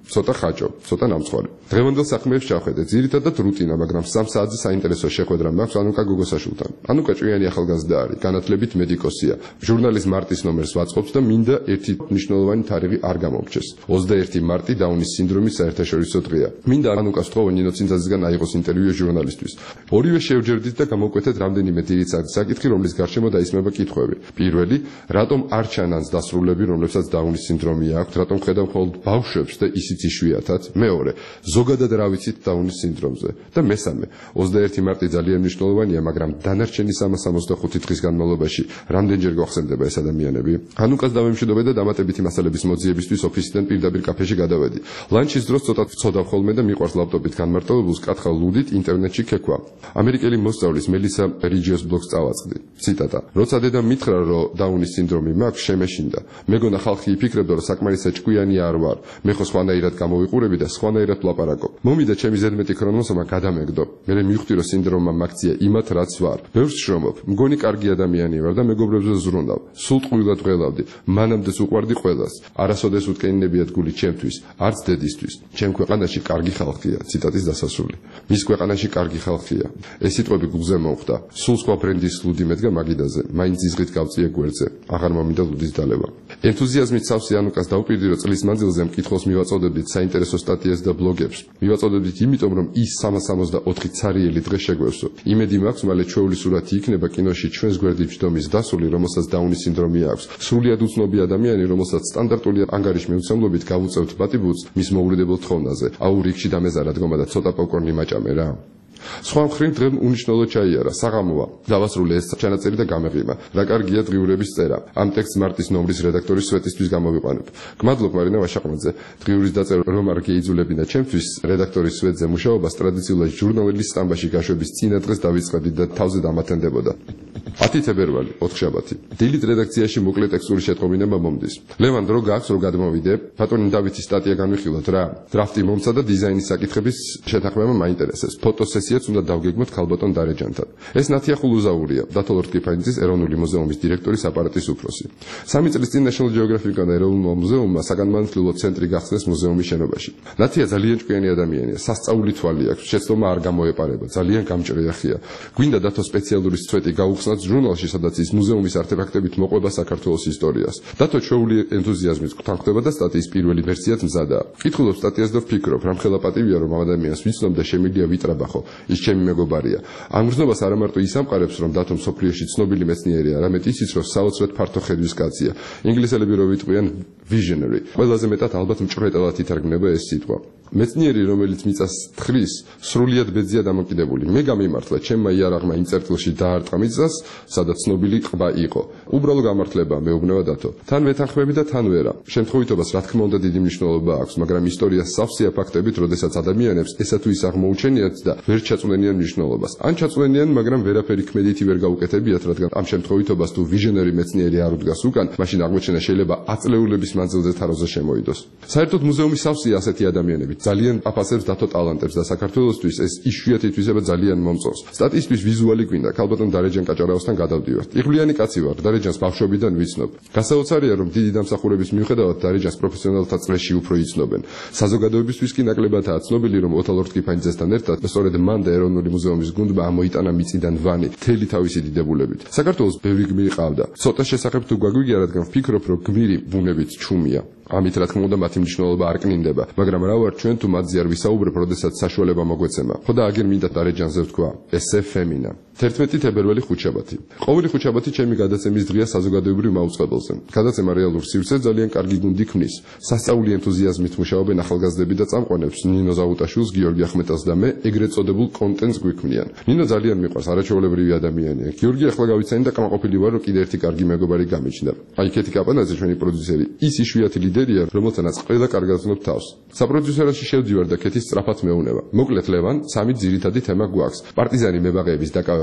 ცოტა ხაჭო, ცოტა ნამცხვარი. დღევანდელ საქმეებს ჩავხედეთ, ძირითადად რუტინა, მაგრამ 3 საათზე საინტერესო შეხვედრა მაქვს ანუკა გოგოსაშვილთან. ანუკა ჭვიანი ახალგაზრდა არის, განათლებით მედიკოსია. ჟურნალის მარტის ნომერს ვაწყობს და მინდა ერთი მნიშვნელოვანი თარიღი არ გამომრჩეს. 21 მარტი დაუნის სინდრომის საერთაშორისო დღეა. მინდა ანუკას თხოვო ნინო წინძაძისგან აიღოს ინტერვიუ ჟურნალისტვის. ორივე შევჯერდით და გამოვკვეთეთ რამდენიმე დიდი საკითხი, რომლის გარშემო დაისმება კითხვები. პირველი, რატომ არ ჩანანს დასრულები, რომლებსაც დაუნის სინდრომი აქვს, რატომ ხედავ მხოლოდ ბავშვებს და ისიც იშვიათად. მეორე, ზოგადად რა ვიცით დაუნის სინდრომზე. და მესამე, 21 მარტი ძალიან მნიშვნელოვანია, მაგრამ დანარჩენი 365 დღის განმავლობაში რამდენჯერ გვახსენდება ეს ადამიანები? ანუკას დავემშვიდობე და დამატებითი მასალების მოძიებისთვის ოფისიდან პირდაპირ კაფეში გადავედი. ლანჩის დროს ცოტა ვცოდავ ხოლმე და მიყვარს ლაპტოპით განმარტოებულს კითხავ ლუდით ინტერნეტში ქექვა. ამერიკელი მოსწავლის მელისა რიჯიოს ბლოგს წავაწყდი. ციტატა: როცა დედამ მითხრა, რომ დაუნის სინდრომი მაქვს, შემეშინდა. მეგონა ხალხი იფიქრებდა, რომ საკმარისად ჭკვიანი არ ვარ. მე ხო სხვანაირად გამოვიყურები და სხვანაირად ვლაპარაკობ. მომიდა ჩემი ზედმეტი ქრონოსომა გადამეგდო. მე მივხვდი, რომ სინდრომმა მაქცია იმათ, რაც ვარ. ბევრს შრომობ. მგონი კარგი ადამიანი ვარ და მეგობრებზე ზრუნავ. სულ ტყუილად ღელავდი. მანამდეც უყვარდი ყველას. არასოდეს უთქენინებიათ გული ჩემთვის, არც დედისთვის. ჩემ ქვეყანაში კარგი ხალხია. ციტატის დასასრული. მის ქვეყანაში კარგი ხალხია. ეს სიტყვები გულზე მომხვდა. სულ სხვა ბრენდის ლუდი მედგა მაგიდაზე. მაინც ზიზღით გავწიე გვერდზე. აღარ მომიდა ლუდის დალევა. ენთუზიაზმით სავსე ანუკას დავპირდი, რომ წლის მანძილზე მკითხველს მივაწოდებდით საინტერესო სტატიებს და ბლოგებს. მივაწოდებდით იმიტომ, რომ ის 364 ცარიელი დღე შეგვევსო. იმედი მაქვს, მალე ჩვეული სურათი იქნება კინოში ჩვენს გვერდით ჯდომის დასული, რომელსაც დაუნის სინდრომი აქვს. სრულიად უცნობი ადამიანი, რომელსაც სტანდარტული ანგარიშმეუცემლობით გავუწევთ პატიბუც მის მოურიდებელ თხოვნაზე. აუ რიგში დამეზარა დგომა და ცოტა პოპკორნი მაჭამე რა. სხვა მხრივ დღემ უნიშნელო ჩაიარა, საღამოა. დავასრულე ეს ჩანაწერი და გამეღიმა. რა კარგია დღიურების წერა. ამ ტექსტს მარტის ნომრის რედაქტორის სვეტისთვის გამოვიყვანებ. გმადლობ მარინა ვაშაყმაძე. დღიურის დაწერა რომ არ გეიძულებინა ჩემთვის, რედაქტორის სვეტზე მუშაობას ტრადიციულად ჟურნალის სტამბაში გაშვების წინა დღეს დავიწყებდი და თავზე დამათენდებოდა. 10 თებერვალი, 4 შაბათი. დილით რედაქციაში მოკლე ტექსტური შეტყობინება მომდის. ლევან, დრო გაქვს, რომ გადმოვიდე? ბატონი დავითის სტატია განვიხილოთ რა. დრაფტი მომცა და დიზაინის საკითხების შეთანხმება მაინტერესებს. ფოტოსესიაც უნდა დავგეგმოთ ქალბატონ დარეჯანთან. ეს ნათია ხულუზაურია, დათო ლორთქიფანიძის ეროვნული მუზეუმის დირექტორის აპარატის უფროსი. 3 წლის წინ National Geographic-თან ეროვნულ მუზეუმმა საგანმანათლებლო ცენტრი გახსნეს მუზეუმის შენობაში. ნათია ძალიან ჭკვიანი ადამიანია, სასწაული თვალი აქვს, შეცდომა არ გამოეპარება, ძალიან გამჭრიახია. გვინდა დათო სპეციალური სვეტი გაუხსნათ ჟურნალში, სადაც ის მუზეუმის არტეფაქტებით მოყვება საქართველოს ისტორიას. დათო ჩვეული ენთუზიაზმით გთანხმდება და სტატიის პირველი ვერსიაც მზადაა. ვკითხულობ სტატიას და ვფიქრობ, რამხელა პატივია, რომ ამ ადამიანს ვიცნობ და შემიძლია ვიტრაბახო. ის ჩემი მეგობარია. ამ გრძნობას არა მარტო ის ამყარებს, რომ დათო მსოფლიოში ცნობილი მეცნიერია, არამედ ისიც, რომ საოცრად ფართო ხედვის კაცია. ინგლისელები რო ვიტყვიან visionary. ყველაზე მეტად ალბათ მჭვრეტელად ითარგმნება ეს სიტყვა. მეცნიერი, რომელიც მიწას თხრის, სრულიად ბედზია დამოკიდებული. მე გამიმართლა, ჩემმა იარაღმა იმ წერტილში დაარტყა მიწას, სადაც ცნობილი ყბა იყო. უბრალო გამართლება მეუბნება დათო. თან ვეთანხმები და თან ვერა. შემთხვევითობას რა თქმა უნდა დიდი მნიშვნელობა აქვს, მაგრამ ისტორიას სავსეა ფაქტებით, როდესაც ადამიანებს ესა თუ ის აღმოუჩენიათ და ვერ ჩაწუნენიან მნიშვნელობას. ან ჩაწუნენიან, მაგრამ ვერაფერი ქმედითი ვერ გაუკეთებიათ, რადგან ამ შემთხვევითობას თუ ვიჟენერი მეცნიერი არ უდგას უკან, მაშინ აღმოჩენა შეიძლება აწლეულების მანძილზე თაროზე შემოიდოს. საერთოდ მუზეუმის სავსეა ასეთი ადამიანები. ძალიან აფასებს დათო ტალანტებს და საქართველოსთვის ეს იშვიათი თვისება ძალიან მომწონს. სტატიისთვის ვიზუალი გვინდა, ქალბატონ დარეჯან კაჭარავსთან გადავდივართ. იღბლიანი კაცი ვარ, დარეჯანს ბავშვობიდან ვიცნობ. გასაოცარია, რომ დიდი დამსახურების მიუხედავად დარეჯანს პროფესიონალთა წრეში უფრო იცნობენ. საზოგადოებისთვის კი ნაკლებადაა ცნობილი, რომ ოთალ ლორთქიფანიძესთან ერთად სწორედ მან და ეროვნული მუზეუმის გუნდმა ამოიტანა მიწიდან ვანი მთელი თავისი დიდებულებით. საქართველოს ბევრი გმირი ყავდა. ცოტა შესახებ თუ გაგვიგია, რადგან ვფიქრობ, რომ გმირი ბუნებით ჩუმია. ამით რა თქმა უნდა მათი მნიშვნელობა არ კნინდება, მაგრამ რა ვარ ჩვენ თუ მათზე არ ვისაუბრებ, როდესაც საშუალება მოგვეცემა. ხო და აგერ მინდა დარეჯანზე ვთქვა, ესე ფემინა. 11 თებერვალი ხუთშაბათი. ყოველი ხუთშაბათი ჩემი გადაცემის დღეა საზოგადოებრივ მაუწყებელზე. გადაცემა რეალურ სივრცეს ძალიან კარგი გუნდი ქმნის. სასწაული ენთუზიაზმით მუშაობენ ახალგაზრდები და წამყვანებს, ნინო ზაუტაშვილს, გიორგი ახმეტელს და მე ეგრეთ წოდებულ კონტენტს გვიქმნიან. ნინო ძალიან მიყვარს, არაჩვეულებრივი ადამიანია. გიორგი ახლა გავიცანი და კამაყოფილი ვარ, რომ კიდე ერთი კარგი მეგობარი გამიჩნდა. აი ქეთი კაპანაძე, ჩვენი პროდიუსერი, ის იშვიათი ლიდერია, რომელთანაც ყველა კარგად ვცნობ თავს. საპროდიუსეროში შევდივარ და ქეთის სწრაფად მეუნება. მოკლედ ლევან, 3 ძირითადი თემა გვაქვს. პარტიზანი მებაღეების დაკავება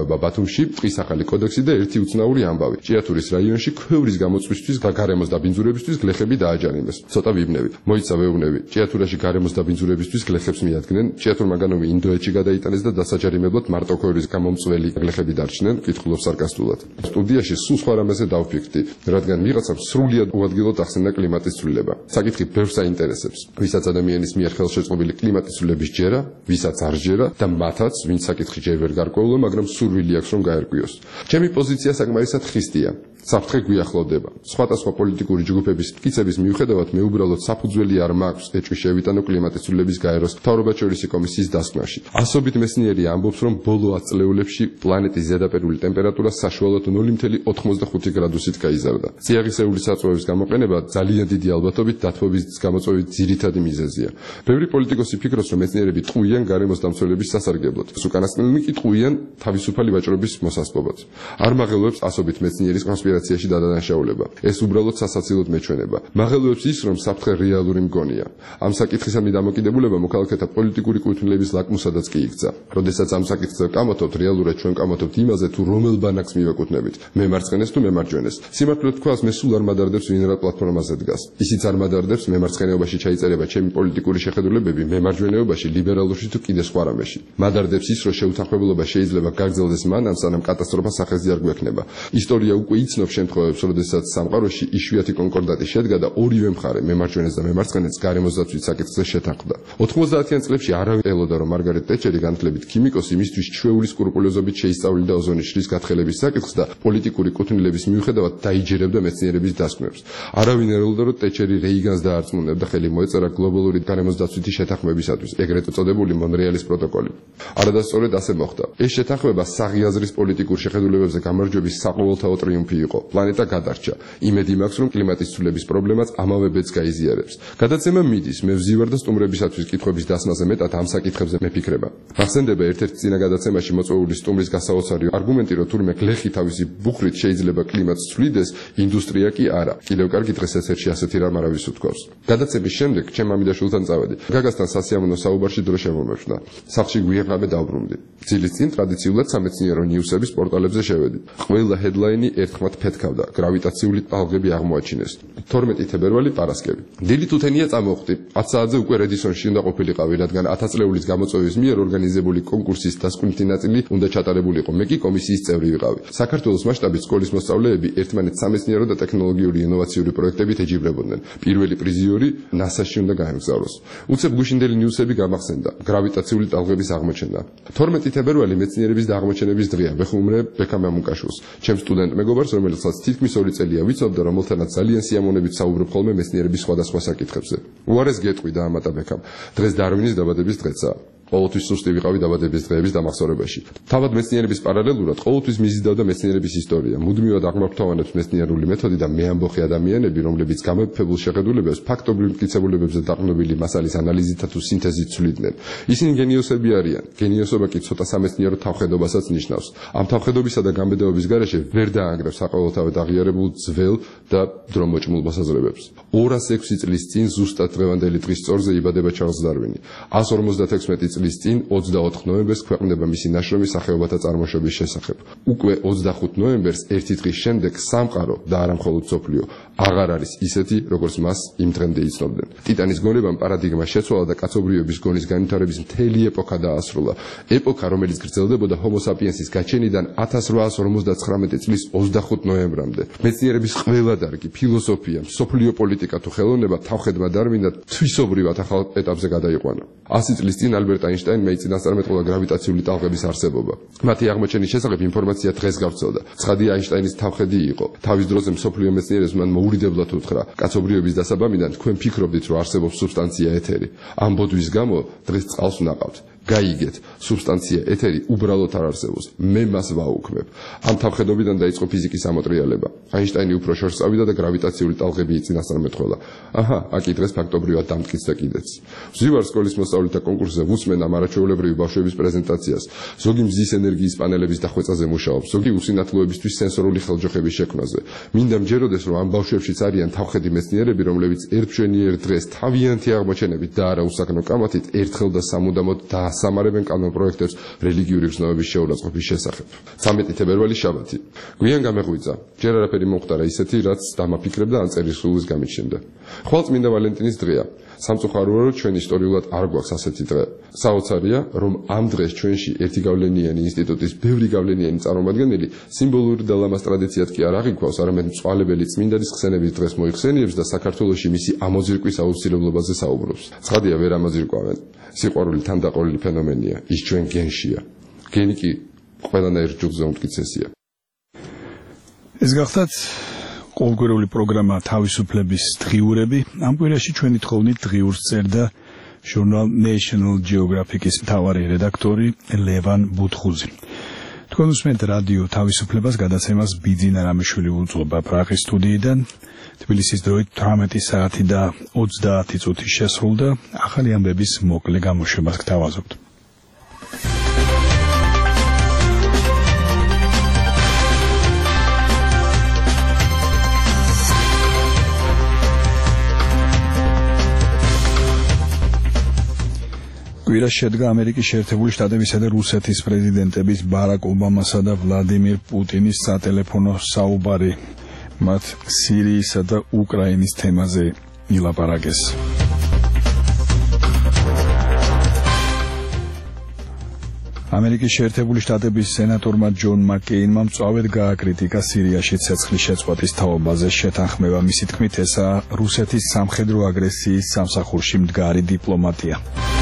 განთავება ბათუმში, ტყის ახალი კოდექსი და ერთი უცნაური ამბავი. ჭიათურის რაიონში ქვევრის გამოწვისთვის და გარემოს დაბინძურებისთვის გლეხები დააჯანიმეს. ცოტა ვიბნევი. მოიცა ვეუბნები. ჭიათურაში გარემოს დაბინძურებისთვის გლეხებს მიადგნენ. ჭიათურმა განოვი ინდოეთში გადაიტანეს და დასაჯარიმებლად მარტო ქვევრის გამომწველი გლეხები დარჩნენ. კითხულობ სარკასტულად. სტუდიაში სულ სხვა რამეზე დავფიქრდი, რადგან ვიღაცამ სრულიად უადგილოდ ახსენდა კლიმატის ცვლილება. საკითხი ბევრს აინტერესებს. ვისაც ადამიანის მიერ ხელშეწყობილი კლიმატის ცვლილების ჯერა, ვისაც არ ჯერა და მათაც, ვინც საკითხი ჯერ ვერ გარკვეულა, მაგრამ სურვილი აქვს რომ გაერკვიოს. ჩემი პოზიცია საკმარისად ხისტია. საფრთხე გვიახლოვდება. სხვადასხვა პოლიტიკური ჯგუფების მტკიცების მიუხედავად მე უბრალოდ საფუძველი არ მაქვს ეჭვი შევიტანო კლიმატის ცვლილების გაეროს მთავრობაჩვეულის კომისიის დასკვნაში. ასობით მეცნიერი ამბობს, რომ ბოლო 10 წლეულებში პლანეტის ზედაპირული ტემპერატურა საშუალოდ 0.85 გრადუსით გაიზარდა. წიაღისეული საწვევის გამოყენება ძალიან დიდი ალბათობით დათბობის გამოწვევის ძირითადი მიზეზია. ბევრი პოლიტიკოსი ფიქრობს, რომ მეცნიერები ტყუიან გარემოს დამცველების სასარგებლოდ. უკანასკნელნი კი ტყუიან თავისუფალი ვაჭრობის მოსასპობად. არ მაღელვებს ასობით მეცნიერის კონსპირაციაში დადანაშაულება. ეს უბრალოდ სასაცილოდ მეჩვენება. მაღელვებს ის, რომ საფრთხე რეალური მგონია. ამ საკითხისადმი დამოკიდებულება მოქალაქეთა პოლიტიკური კუთვნილების ლაკმუსადაც კი იქცა. როდესაც ამ საკითხზე ვკამათობთ, რეალურად ჩვენ ვკამათობთ იმაზე, თუ რომელ ბანაკს მივეკუთვნებით, მემარცხენეს თუ მემარჯვენეს. სიმართლე თქვას, მე სულ არ მადარდებს ვინ რა პლატფორმაზე დგას. ისიც არ მადარდებს მემარცხენეობაში ჩაიწერება ჩემი პოლიტიკური შეხედულებები, მემარჯვენეობაში, ლიბერალურში თუ კიდე სხვა რამეში. მადარდებს ის, რომ შეუთანხმებლობა შეიძლება გაგრძელდეს მანამ, სანამ კატასტროფა სახეზე არ გვექნება. ისტორია უკვე იცნობს შემთხვევებს, როდესაც სამყაროში იშვიათი კონკორდატი შედგა და ორივე მხარე, მემარჯვენეს და მემარცხენეს გარემოს დაცვის საკითხზე შეთანხმდა. 90-იან წლებში არავინ ელოდა, რომ მარგარეტ ტეჩერი განათლებით ქიმიკოსი მისთვის ჩვეული სკრუპულოზობით შეისწავლიდა ოზონის შრის გათხრების საკითხს და პოლიტიკური კუთვნილების მიუხედავად დაიჯერებდა მეცნიერების დასკვნებს. არავინ ელოდა, რომ ტეჩერი რეიგანს დაარწმუნებდა ხელი მოეწერა გლობალური გარემოს დაცვითი შეთანხმებისათვის, ეგრეთ წოდებული მონრეალის პროტოკოლი. არადასწორად ასე მოხდა. ეს შეთანხმება საღიაზრის პოლიტიკურ შეხედულებებზე გამარჯვების საყოველთაო ტრიუმფი იყო. პლანეტა გადარჩა. იმედი მაქვს, რომ კლიმატის ცვლილების პრობლემაც ამავე ბედს გაიზიარებს. გადაცემა მიდის, მე ვზივარ და სტუმრებისათვის კითხვების დასმაზე მეტად ამ საკითხებზე მეფიქრება. მახსენდება ერთ-ერთ წინა გადაცემაში მოწვეული სტუმრის გასაოცარი არგუმენტი, რომ თურმე გლეხი თავისი ბუხრით შეიძლება კლიმატს ცვლიდეს, ინდუსტრია კი არა. კიდევ კარგი დღეს ეთერში ასეთი რამ არავის უთქვავს. გადაცემის შემდეგ ჩემ მამიდაშვილთან წავედი. გაგასთან სასიამოვნო საუბარში დრო შემომეფშნა. სახლში გვიეღრამე დავბრუნდი. ძილის წინ ტრადიციულად სამეცნიერო ნიუსების პორტალებზე შევედი. ყველა ჰედლაინი ერთხმად ფეთქავდა. გრავიტაციული ტალღები აღმოაჩინეს. 12 თებერვალი პარასკევი. დილით უთენია წამოვხდი. 10 საათზე უკვე რედისონში უნდა ყოფილიყავი, რადგან 1000 წლეულის გამოწვევის მიერ ორგანიზებული კონკურსის დასკვნითი ნაწილი უნდა ჩატარებულიყო. მე კი კომისიის წევრი ვიყავი. საქართველოს მასშტაბით სკოლის მოსწავლეები ერთმანეთს სამეცნიერო და ტექნოლოგიური ინოვაციური პროექტებით ეჯიბრებოდნენ. პირველი პრიზიორი NASA-ში უნდა გაემგზავროს. უცებ გუშინდელი ნიუსები გამახსენდა. გრავიტაციული ტალღების აღმოჩენა. 12 თებერვალი მეცნიერების და აღმოჩენების დღეა. ვეხუმრე ბექა მამუკაშვილს, ჩემს სტუდენტ მეგობარს, რომელსაც თითქმის 2 წელია ვიცნობ და რომელთანაც ძალიან სიამოვნებით საუბრობ ხოლმე მეცნიერების სხვადასხვა საკითხებზე. უარეს გეტყვი და ამატა ბექამ. დღეს დარვინის დაბადების დღეცაა. ყოველთვის სუსტი ვიყავი დაბადების დღეების დამახსოვრებაში. თავად მეცნიერების პარალელურად ყოველთვის მიზიდავდა მეცნიერების ისტორია. მუდმივად აღმართოვანებს მეცნიერული მეთოდი და მეამბოხი ადამიანები, რომლებიც გამეფებულ შეხედულებებს ფაქტობრივ მტკიცებულებებზე დაყრდნობილი მასალის ანალიზითა თუ სინთეზით ცვლიდნენ. ისინი გენიოსები არიან. გენიოსობა კი ცოტა სამეცნიერო თავხედობასაც ნიშნავს. ამ თავხედობისა და გამბედაობის გარეშე ვერ დაანგრევს საყოველთაოდ აღიარებულ ძველ და დრომოჭმულ მოსაზრებებს. 206 წლის წინ ზუსტად დღევანდელი დღის წორზე იბადება ჩარლზ დარვინი. 156 წლის წინ 24 ნოემბერს ქვეყნდება მისი ნაშრომი სახეობათა წარმოშობის შესახებ. უკვე 25 ნოემბერს ერთი დღის შემდეგ სამყარო და არა მხოლოდ სოფლიო აღარ არის ისეთი, როგორც მას იმ დღემდე იცნობდნენ. ტიტანის გონებამ პარადიგმა შეცვალა და კაცობრიობის გონის განვითარების მთელი ეპოქა დაასრულა. ეპოქა, რომელიც გრძელდებოდა ჰომო საპიენსის გაჩენიდან 1859 წლის 25 ნოემბრამდე. მეცნიერების ყველა დარგი, ფილოსოფია, სოფლიო პოლიტიკა თუ ხელოვნება თავხედმა დარვინმა თვისობრივად ახალ ეტაპზე გადაიყვანა. 100 წლის წინ ალბერტ აინშტაინმა იწინასწარმეტყველა გრავიტაციული ტალღების არსებობა. მათი აღმოჩენის შესახებ ინფორმაცია დღეს გავრცელდა. ცხადია, აინშტაინის თავხედი იყო. თავის დროზე მსოფლიო მეცნიერებს მან მოურიდებლად უთხრა: კაცობრიობის დასაბამიდან თქვენ ფიქრობდით, რომ არსებობს სუბსტანცია ეთერი. ამ ბოდვის გამო დღეს წყალს ვნაყავთ. გაიგეთ, სუბსტანცია ეთერი უბრალოდ არ არსებობს. მე მას ვაუქმებ. ამ თავხედობიდან დაიწყო ფიზიკის ამოტრიალება. აინშტაინი უფრო შორს წავიდა და გრავიტაციული ტალღები იწინასწარმეტყველა. აჰა, აქ დღეს ფაქტობრივად დამტკიცდა კიდეც. ვზივარ სკოლის მოსწავლეთა კონკურსზე, ვუსმენ ამ არაჩვეულებრივი ბავშვების პრეზენტაციას. ზოგი მზის ენერგიის პანელების დახვეწაზე მუშაობს, ზოგი უსინათლოებისთვის სენსორული ხელჯოხების შექმნაზე. მინდა მჯეროდეს, რომ ამ ბავშვებშიც არიან თავხედი მეცნიერები, რომლებიც ერთშვენიერ დღეს თავიანთი აღმოჩენებით და არა უსაქნო კამათით ერთხელ და სამუდამოდ ასამარებენ კანონპროექტებს რელიგიური გზნობების შეურაცხყოფის შესახებ. 13 თებერვალი შაბათი. გვიან გამეღვიძა. ჯერ არაფერი მომხდარა ისეთი, რაც დამაფიქრებდა ან წერის სულს გამიჩნდა. ხვალწმინდა ვალენტინის დღეა. სამწუხაროა, რომ ჩვენ ისტორიულად არ გვაქვს ასეთი დღე. საოცარია, რომ ამ დღეს ჩვენში ერთი გავლენიანი ინსტიტუტის ბევრი გავლენიანი წარმომადგენელი სიმბოლური და ლამაზ ტრადიციად კი არ აღიქვავს, არამედ მწვალებელი წმინდანის ხსენების დღეს მოიხსენიებს და საქართველოში მისი ამოძირკვის აუცილებლობაზე საუბრობს. ცხადია, ვერ ამოძირკვავენ. სიყვარული თანდაყოლილი ფენომენია, ის ჩვენ გენშია. გენი კი ყველანაირ ჯგუფზე უმტკიცესია. ეს გახდათ ყოველკვირეული პროგრამა თავისუფლების დღიურები. ამ კვირაში ჩვენი თხოვნით დღიურს წერდა ჟურნალ National Geographic-ის მთავარი რედაქტორი ლევან ბუთხუზი. თქვენ უსმენთ რადიო თავისუფლებას, გადაცემას ბიძინა რამიშვილი უძღვება პრაღის სტუდიიდან. თბილისის დროით 18 საათი და 30 წუთი შესრულდა. ახალი ამბების მოკლე გამოშვებას გთავაზობთ. კვირა შედგა ამერიკის შეერთებული შტატებისა და რუსეთის პრეზიდენტების ბარაკ ობამასა და ვლადიმირ პუტინის სატელეფონო საუბარი. მათ სირიისა და უკრაინის თემაზე ილაპარაკეს. ამერიკის შეერთებული შტატების სენატორმა ჯონ მაკეინმა მწვავედ გააკრიტიკა სირიაში ცეცხლის შეწყვეტის თაობაზე შეთანხმება. მისი თქმით, ესაა რუსეთის სამხედრო აგრესიის სამსახურში მდგარი დიპლომატია.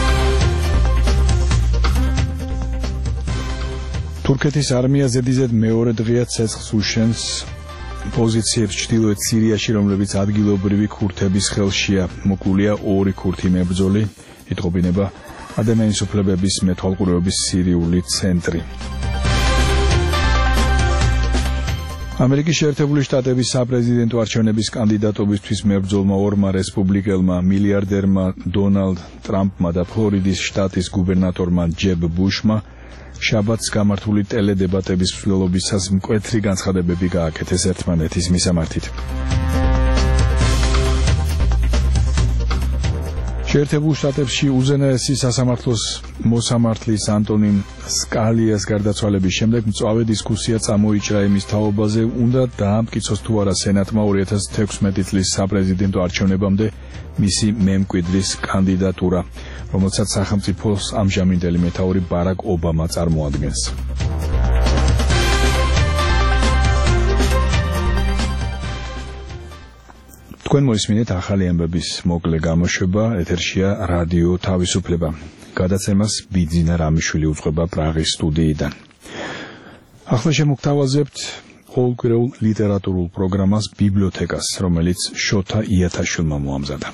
თურქეთის არმია ზედიზედ მეორე დღეა ცეცხლს უშენს პოზიციებს ჩრდილოეთ სირიაში, რომლებიც ადგილობრივი ქურთების ხელშია. მოკლულია 2 ქურთი მებრძოლი, იტყობინება ადამიანის უფლებების მეთვალყურეობის სირიული ცენტრი. ამერიკის შეერთებული შტატების საპრეზიდენტო არჩევნების კანდიდატობისთვის მებრძოლმა ორმა რესპუბლიკელმა მილიარდერმა დონალდ ტრამპმა და ფლორიდის შტატის გუბერნატორმა ჯებ ბუშმა შაბათს გამართული ტელედებატების მსვლელობისას მკვეთრი განცხადებები გააკეთეს ერთმანეთის მისამართით. შეერთებულ შტატებში უზენაესი სასამართლოს მოსამართლის ანტონინ სკალიას გარდაცვალების შემდეგ მწვავე დისკუსია წამოიჭრა იმის თაობაზე, უნდა დაამტკიცოს თუ არა სენატმა 2016 წლის საპრეზიდენტო არჩევნებამდე მისი მემკვიდრის კანდიდატურა, რომელსაც სახელმწიფოს ამჟამინდელი მეთაური ბარაკ ობამა წარმოადგენს. თქვენ მოისმინეთ ახალი ამბების მოკლე გამოშვება, ეთერშია რადიო თავისუფლება. გადაცემას ბიძინა რამიშვილი უძღვება პრაღის სტუდიიდან. ახლა შემოგთავაზებთ ყოველკვირეულ ლიტერატურულ პროგრამას ბიბლიოთეკას, რომელიც შოთა იათაშვილმა მოამზადა.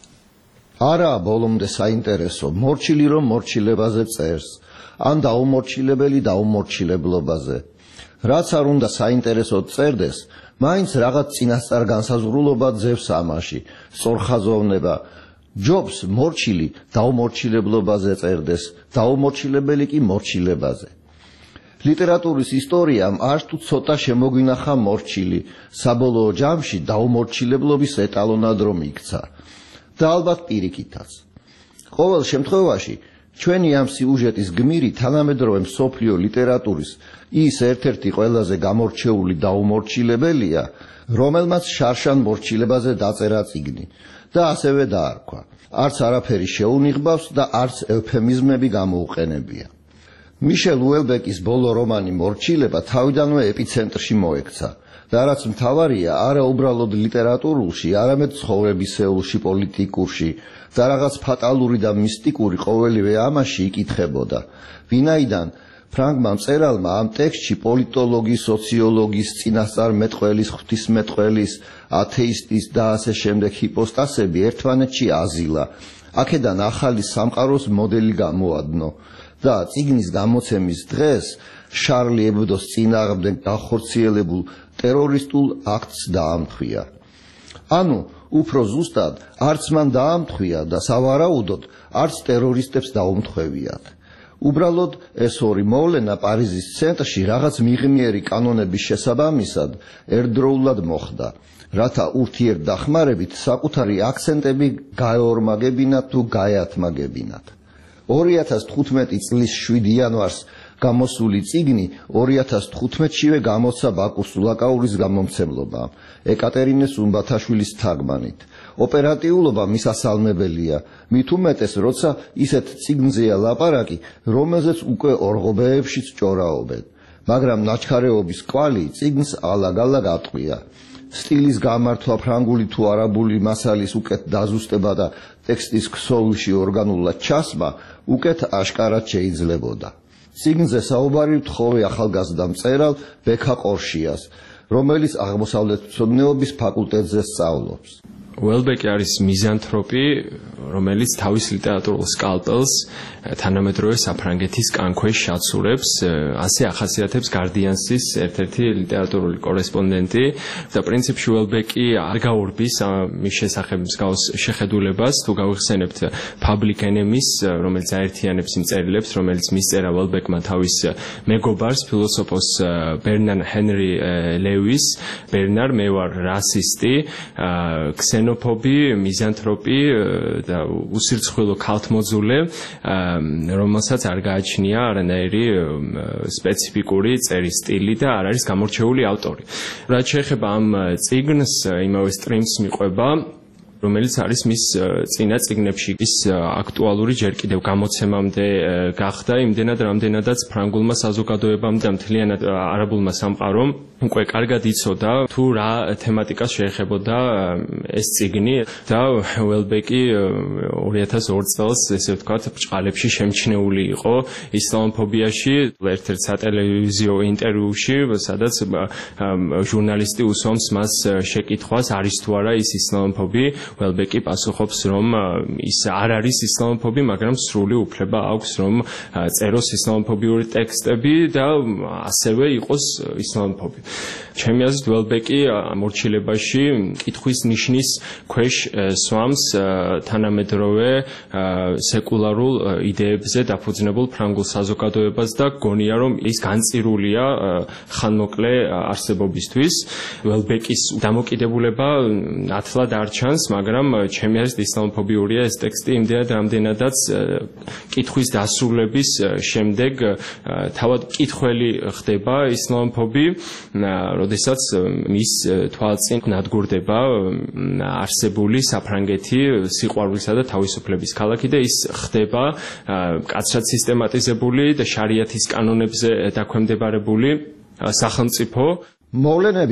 არა ბოლომდე საინტერესო, მორჩილი რომ მორჩილებაზე წერს, ან დაუმორჩილებელი დაუმორჩილებლობაზე. რაც არ უნდა საინტერესოდ წერდეს, მაინც რაღაც წინასწარ განსაზღვრულობა ძევს ამაში, სწორხაზოვნება. ჯობს მორჩილი დაუმორჩილებლობაზე წერდეს, დაუმორჩილებელი კი მორჩილებაზე. ლიტერატურის ისტორიამ არ თუ ცოტა შემოგვინახა მორჩილი, საბოლოო ჯამში დაუმორჩილებლობის ეტალონად რომ იქცა. და ალბათ პირიქითაც. ყოველ შემთხვევაში ჩვენი ამ სიუჟეტის გმირი თანამედროვე მსოფლიო ლიტერატურის ის ერთ-ერთი ყველაზე გამორჩეული დაუმორჩილებელია, რომელმაც შარშან მორჩილებაზე დაწერა წიგნი და ასევე დაარქვა. არც არაფერი შეუნიღბავს და არც ევფემიზმები გამოუყენებია. მიშელ უელბეკის ბოლო რომანი მორჩილება თავიდანვე ეპიცენტრში მოექცა. და რაც მთავარია, არა უბრალოდ ლიტერატურულში, არამედ ცხოვრებისეულში, პოლიტიკურში და რაღაც ფატალური და მისტიკური ყოველივე ამაში იკითხებოდა. ვინაიდან ფრანგმა მწერალმა ამ ტექსტში პოლიტოლოგის, სოციოლოგის, წინასწარმეტყველის, ღვთისმეტყველის, ათეისტის და ასე შემდეგ ჰიპოსტასები ერთმანეთში აზილა. აქედან ახალი სამყაროს მოდელი გამოადნო და წიგნის გამოცემის დღეს შარლი ებდოს წინააღმდეგ განხორციელებულ ტერორისტულ აქტს დაამტყვია. ანუ, უფრო ზუსტად, არც მან დაამტყვია და სავარაუდოდ არც ტერორისტებს დაუმტყვევიათ. უბრალოდ ეს ორი მოვლენა პარიზის ცენტრში რაღაც მიღმიერი კანონების შესაბამისად ერთდროულად მოხდა, რათა ურთიერთდახმარებით საკუთარი აქცენტები გაეორმაგებინათ თუ გაეათმაგებინათ. 2015 წლის 7 იანვარს გამოსული წიგნი 2015-შივე გამოცა ბაკუს სულაკაურის გამომცემლობამ ეკატერინე სუმბათაშვილის თარგმანით. ოპერატიულობა მისასალმებელია, მით უმეტეს, როცა ისეთ წიგნზეა ლაპარაკი, რომელზეც უკვე ორღობეებშიც ჭორაობენ, მაგრამ ნაჩქარეობის კვალი წიგნს ალაგ-ალაგ ატყვია. სტილის გამართვა ფრანგული თუ არაბული მასალის უკეთ დაზუსტება და ტექსტის ქსოვილში ორგანულად ჩასმა უკეთ აშკარად შეიძლებოდა. წიგნზე საუბარი ვთხოვე ახალგაზრდა მწერალ ბექა ყორშიას, რომელიც აღმოსავლეთმცოდნეობის ფაკულტეტზე სწავლობს. უელბეკი არის მიზანთროპი, რომელიც თავის ლიტერატურულ სკალპელს თანამედროვე საფრანგეთის კანქვეშ შეაცურებს, ასე ახასიათებს გარდიანსის ერთ-ერთი ლიტერატურული კორესპონდენტი და პრინციპში უელბეკი არ გაურბის მის შესახებ მსგავს შეხედულებას, თუ გავიხსენებთ Public Enemies, რომელიც აერთიანებს იმ წერილებს, რომელიც მისწერა უელბეკმა თავის მეგობარს, ფილოსოფოს ბერნარ ჰენრი ლევის. ბერნარ, მე ვარ რასისტი, ქსენოფობი, მიზანთროპი და უსირცხვილო ქალთმოძულე, რომელსაც არ გააჩნია არანაირი სპეციფიკური წერის სტილი და არ არის გამორჩეული ავტორი. რაც შეეხება ამ წიგნს, იმავე სტრიმს მიყვება, რომელიც არის მის წინა წიგნებში ის აქტუალური ჯერ კიდევ გამოცემამდე გახდა, იმდენად რამდენადაც ფრანგულმა საზოგადოებამ და მთლიანად არაბულმა სამყარომ უკვე კარგად იცოდა თუ რა თემატიკას შეეხებოდა ეს წიგნი და უელბეკი 2002 წელს, ესე ვთქვათ, ბრჭყალებში შემჩნეული იყო ისლამოფობიაში, ერთ-ერთ სატელევიზიო ინტერვიუში, სადაც ჟურნალისტი უსვამს მას შეკითხვას, არის თუ არა ის ისლამოფობი. უელბეკი პასუხობს, რომ ის არ არის ისლამოფობი, მაგრამ სრული უფლება აქვს, რომ წეროს ისლამოფობიური ტექსტები და ასევე იყოს ისლამოფობი. ჩემი აზრით, უელბეკი მორჩილებაში კითხვის ნიშნის ქვეშ სვამს თანამედროვე სეკულარულ იდეებზე დაფუძნებულ ფრანგულ საზოგადოებას და გონია, რომ ის განწირულია ხანმოკლე არსებობისთვის. უელბეკის დამოკიდებულება ათლად არ ჩანს, მაგრამ ჩემი აზრით ისლამოფობიურია ეს ტექსტი იმდენად რამდენადაც კითხვის დასრულების შემდეგ თავად მკითხველი ხდება ისლამოფობი, როდესაც მის თვალწინ ნადგურდება არსებული საფრანგეთი, სიყვარულისა და თავისუფლების ქალაქი და ის ხდება მკაცრად სისტემატიზებული და შარიათის კანონებზე დაქვემდებარებული სახელმწიფო. მოვლენები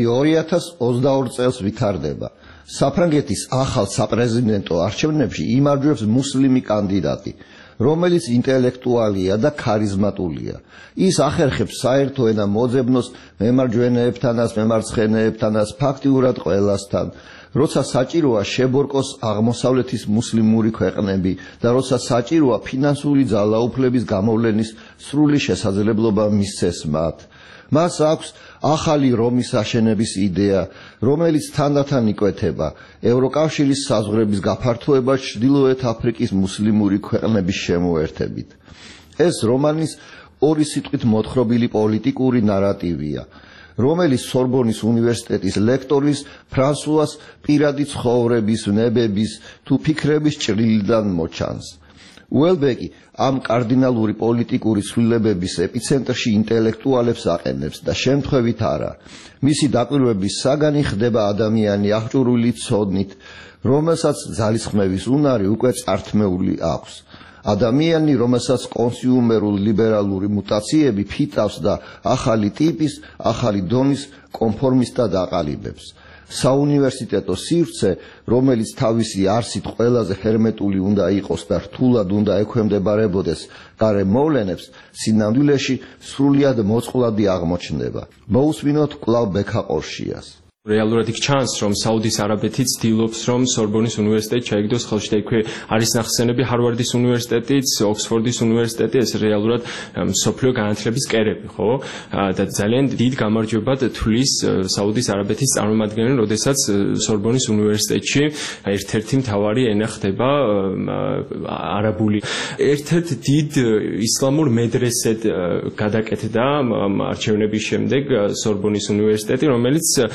2022 წელს ვითარდება. საფრანგეთის ახალ საპრეზიდენტო არჩევნებში იმარჯვებს მუსლიმი კანდიდატი, რომელიც ინტელექტუალია და ქარიზმატულია. ის ახერხებს საერთო ენა მოძებნოს მემარჯვენეებთანაც, მემარცხენეებთანაც, ფაქტიურად ყველასთან. როცა საჭიროა შებორკოს აღმოსავლეთის მუსლიმური ქვეყნები და როცა საჭიროა ფინანსური ძალაუფლების გამოვლენის სრული შესაძლებლობა მისცეს მათ. მას აქვს ახალი რომის აშენების იდეა, რომელიც თანდათან იკვეთება ევროკავშირის საზღვრების გაფართოება ჩრდილოეთ აფრიკის მუსლიმური ქვეყნების შემოერთებით. ეს რომანის ორი სიტყვით მოთხრობილი პოლიტიკური ნარატივია, რომელიც სორბონის უნივერსიტეტის ლექტორის ფრანსუას პირადი ცხოვრების, ნებების თუ ფიქრების ჭრილიდან მოჩანს. უელბეკი ამ კარდინალური პოლიტიკური ცვლილებების ეპიცენტრში ინტელექტუალებს აყენებს და შემთხვევით არა. მისი დაკვირვების საგანი ხდება ადამიანი აღჭურვილი ცოდნით, რომელსაც ძალისხმევის უნარი უკვე წართმეული აქვს. ადამიანი, რომელსაც კონსიუმერულ ლიბერალური მუტაციები ფიტავს და ახალი ტიპის, ახალი დონის კონფორმისტად აყალიბებს. საუნივერსიტეტო სივრცე, რომელიც თავისი არსით ყველაზე ჰერმეტული უნდა იყოს და რთულად უნდა ექვემდებარებოდეს გარე მოვლენებს, სინამდვილეში სრულიად მოწყვლადი აღმოჩნდება. მოусმინოთ კვლავ ბექა ყორშიას. რეალურად იქ ჩანს, რომ საუდის არაბეთი ცდილობს, რომ სორბონის უნივერსიტეტი ჩაიგდოს ხელში და იქვე არის ნახსენები ჰარვარდის უნივერსიტეტიც, ოქსფორდის უნივერსიტეტი, ეს რეალურად მსოფლიო განათლების კერები, ხო? და ძალიან დიდ გამარჯვებად თვლის საუდის არაბეთის წარმომადგენელი, როდესაც სორბონის უნივერსიტეტში ერთ-ერთი მთავარი ენა ხდება არაბული. ერთ-ერთ დიდ ისლამურ მედრესედ გადაკეთდა არჩევნების შემდეგ სორბონის უნივერსიტეტი, რომელიც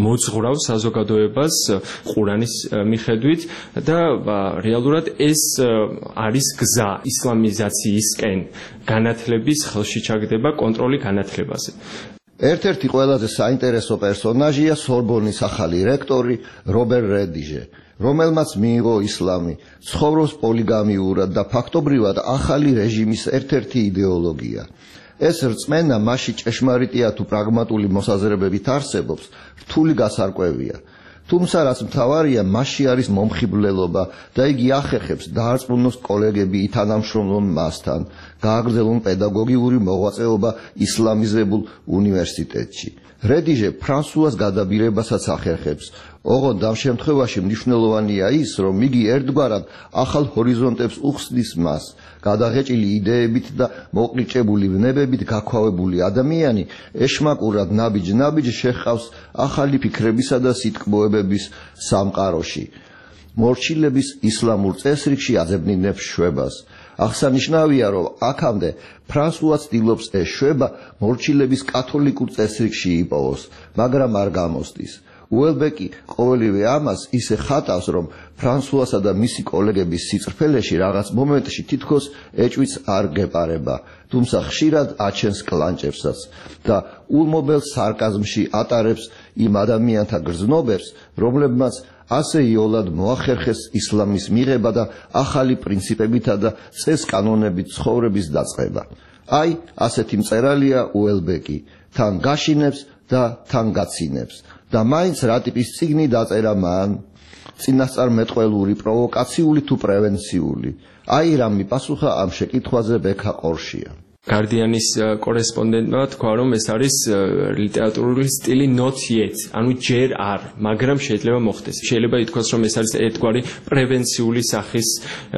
მოძღვრავს საზოგადოებას ყურანის მიხედვით და რეალურად ეს არის გზა ისლამიზაციისკენ განათლების ხელში ჩაგდება კონტროლი განათლებაზე. ერთ-ერთი ყველაზე საინტერესო პერსონაჟია სორბონის ახალი რექტორი რობერ რედიჟე, რომელმაც მიიღო ისლამი, ცხოვრობს პოლიგამიურად და ფაქტობრივად ახალი რეჟიმის ერთ-ერთი იდეოლოგია. ეს რწმენა მასში ჭეშმარიტია თუ პრაგმატული მოსაზრებებით არსებობს, რთული გასარკვევია. თუმცა რაც მთავარია, მასში არის მომხიბვლელობა და იგი ახერხებს დაარწმუნოს კოლეგები ითანამშრომლონ მასთან, გააგრძელონ პედაგოგიური მოღვაწეობა ისლამიზებულ უნივერსიტეტში. რედიჟე ფრანსუას გადაბირებასაც ახერხებს. ოღონდ ამ შემთხვევაში მნიშვნელოვანია ის, რომ იგი ერთგვარად ახალ ჰორიზონტებს უხსნის მას. გადაღეჭილი იდეებით და მოყრიჭებული ვნებებით გაქვავებული ადამიანი ეშმაკურად ნაბიჯ-ნაბიჯ შეჰყავს ახალი ფიქრებისა და სიტკბოებების სამყაროში. მორჩილების ისლამურ წესრიგში აძებნინებს შვებას. აღსანიშნავია, რომ აქამდე ფრანსუა ცდილობს ეს შვება მორჩილების კათოლიკურ წესრიგში იპოვოს, მაგრამ არ გამოსდის. უელბეკი ყოველივე ამას ისე ხატავს, რომ ფრანსუასა და მისი კოლეგების სიწყფელეში რაღაც მომენტში თითქოს ეჭვიც არ გეპარება, თუმცა ხშირად აჩენს კლანჭებსაც და ულმობელ სარკაზმში ატარებს იმ ადამიანთა გრძნობებს, რომლებმაც ასე იოლად მოახერხეს ისლამის მიღება და ახალი პრინციპებითა და წეს-კანონებით ცხოვრების დაწყება. აი, ასეთი მწერალია უელბეკი, თან გაშინებს და თან გაცინებს. და მაინც რა ტიპის წიგნი დაწერა მან? წინასწარმეტყველური, პროვოკაციული თუ პრევენციული? აი რა მიპასუხა ამ შეკითხვაზე ბექა ყორშია. Guardianis კორესპონდენტმა თქვა, რომ ეს არის ლიტერატურული სტილი not yet, ანუ ჯერ არ, მაგრამ შეიძლება მოხდეს. შეიძლება ითქვას, რომ ეს არის ერთგვარი პრევენციული სახის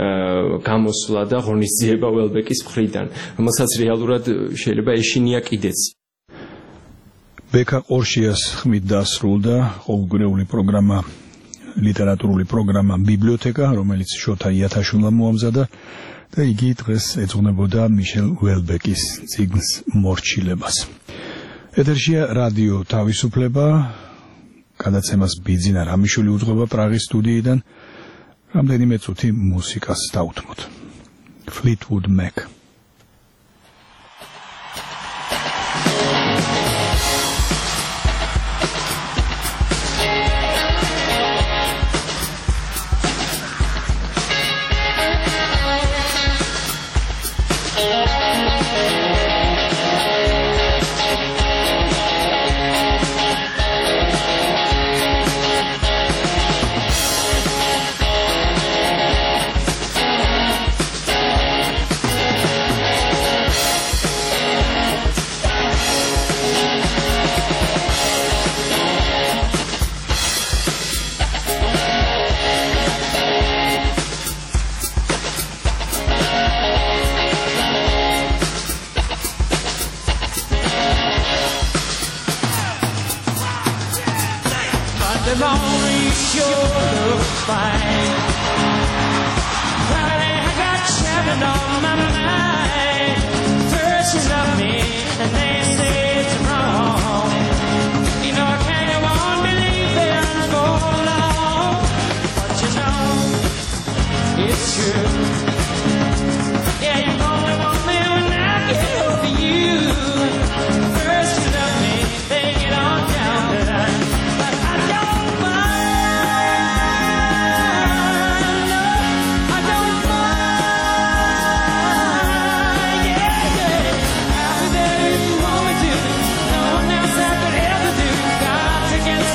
გამოსვლა და ღონისძიება უელბეკის მხრიდან, რომელსაც რეალურად შეიძლება ეშინია კიდეც. ბექა ყორშიას ხმით დასრულდა ყოველგვარეული პროგრამა, ლიტერატურული პროგრამა ბიბლიოთეკა, რომელიც შოთა იათაშვილმა მოამზადა და იგი დღეს ეძღვნებოდა მიშელ უელბეკის წიგნს მორჩილებას. ეთერშია რადიო თავისუფლება, გადაცემას ბიძინა რამიშვილი უძღვება პრაღის სტუდიიდან. რამდენიმე წუთი მუსიკას დავუთმოთ. Fleetwood Mac.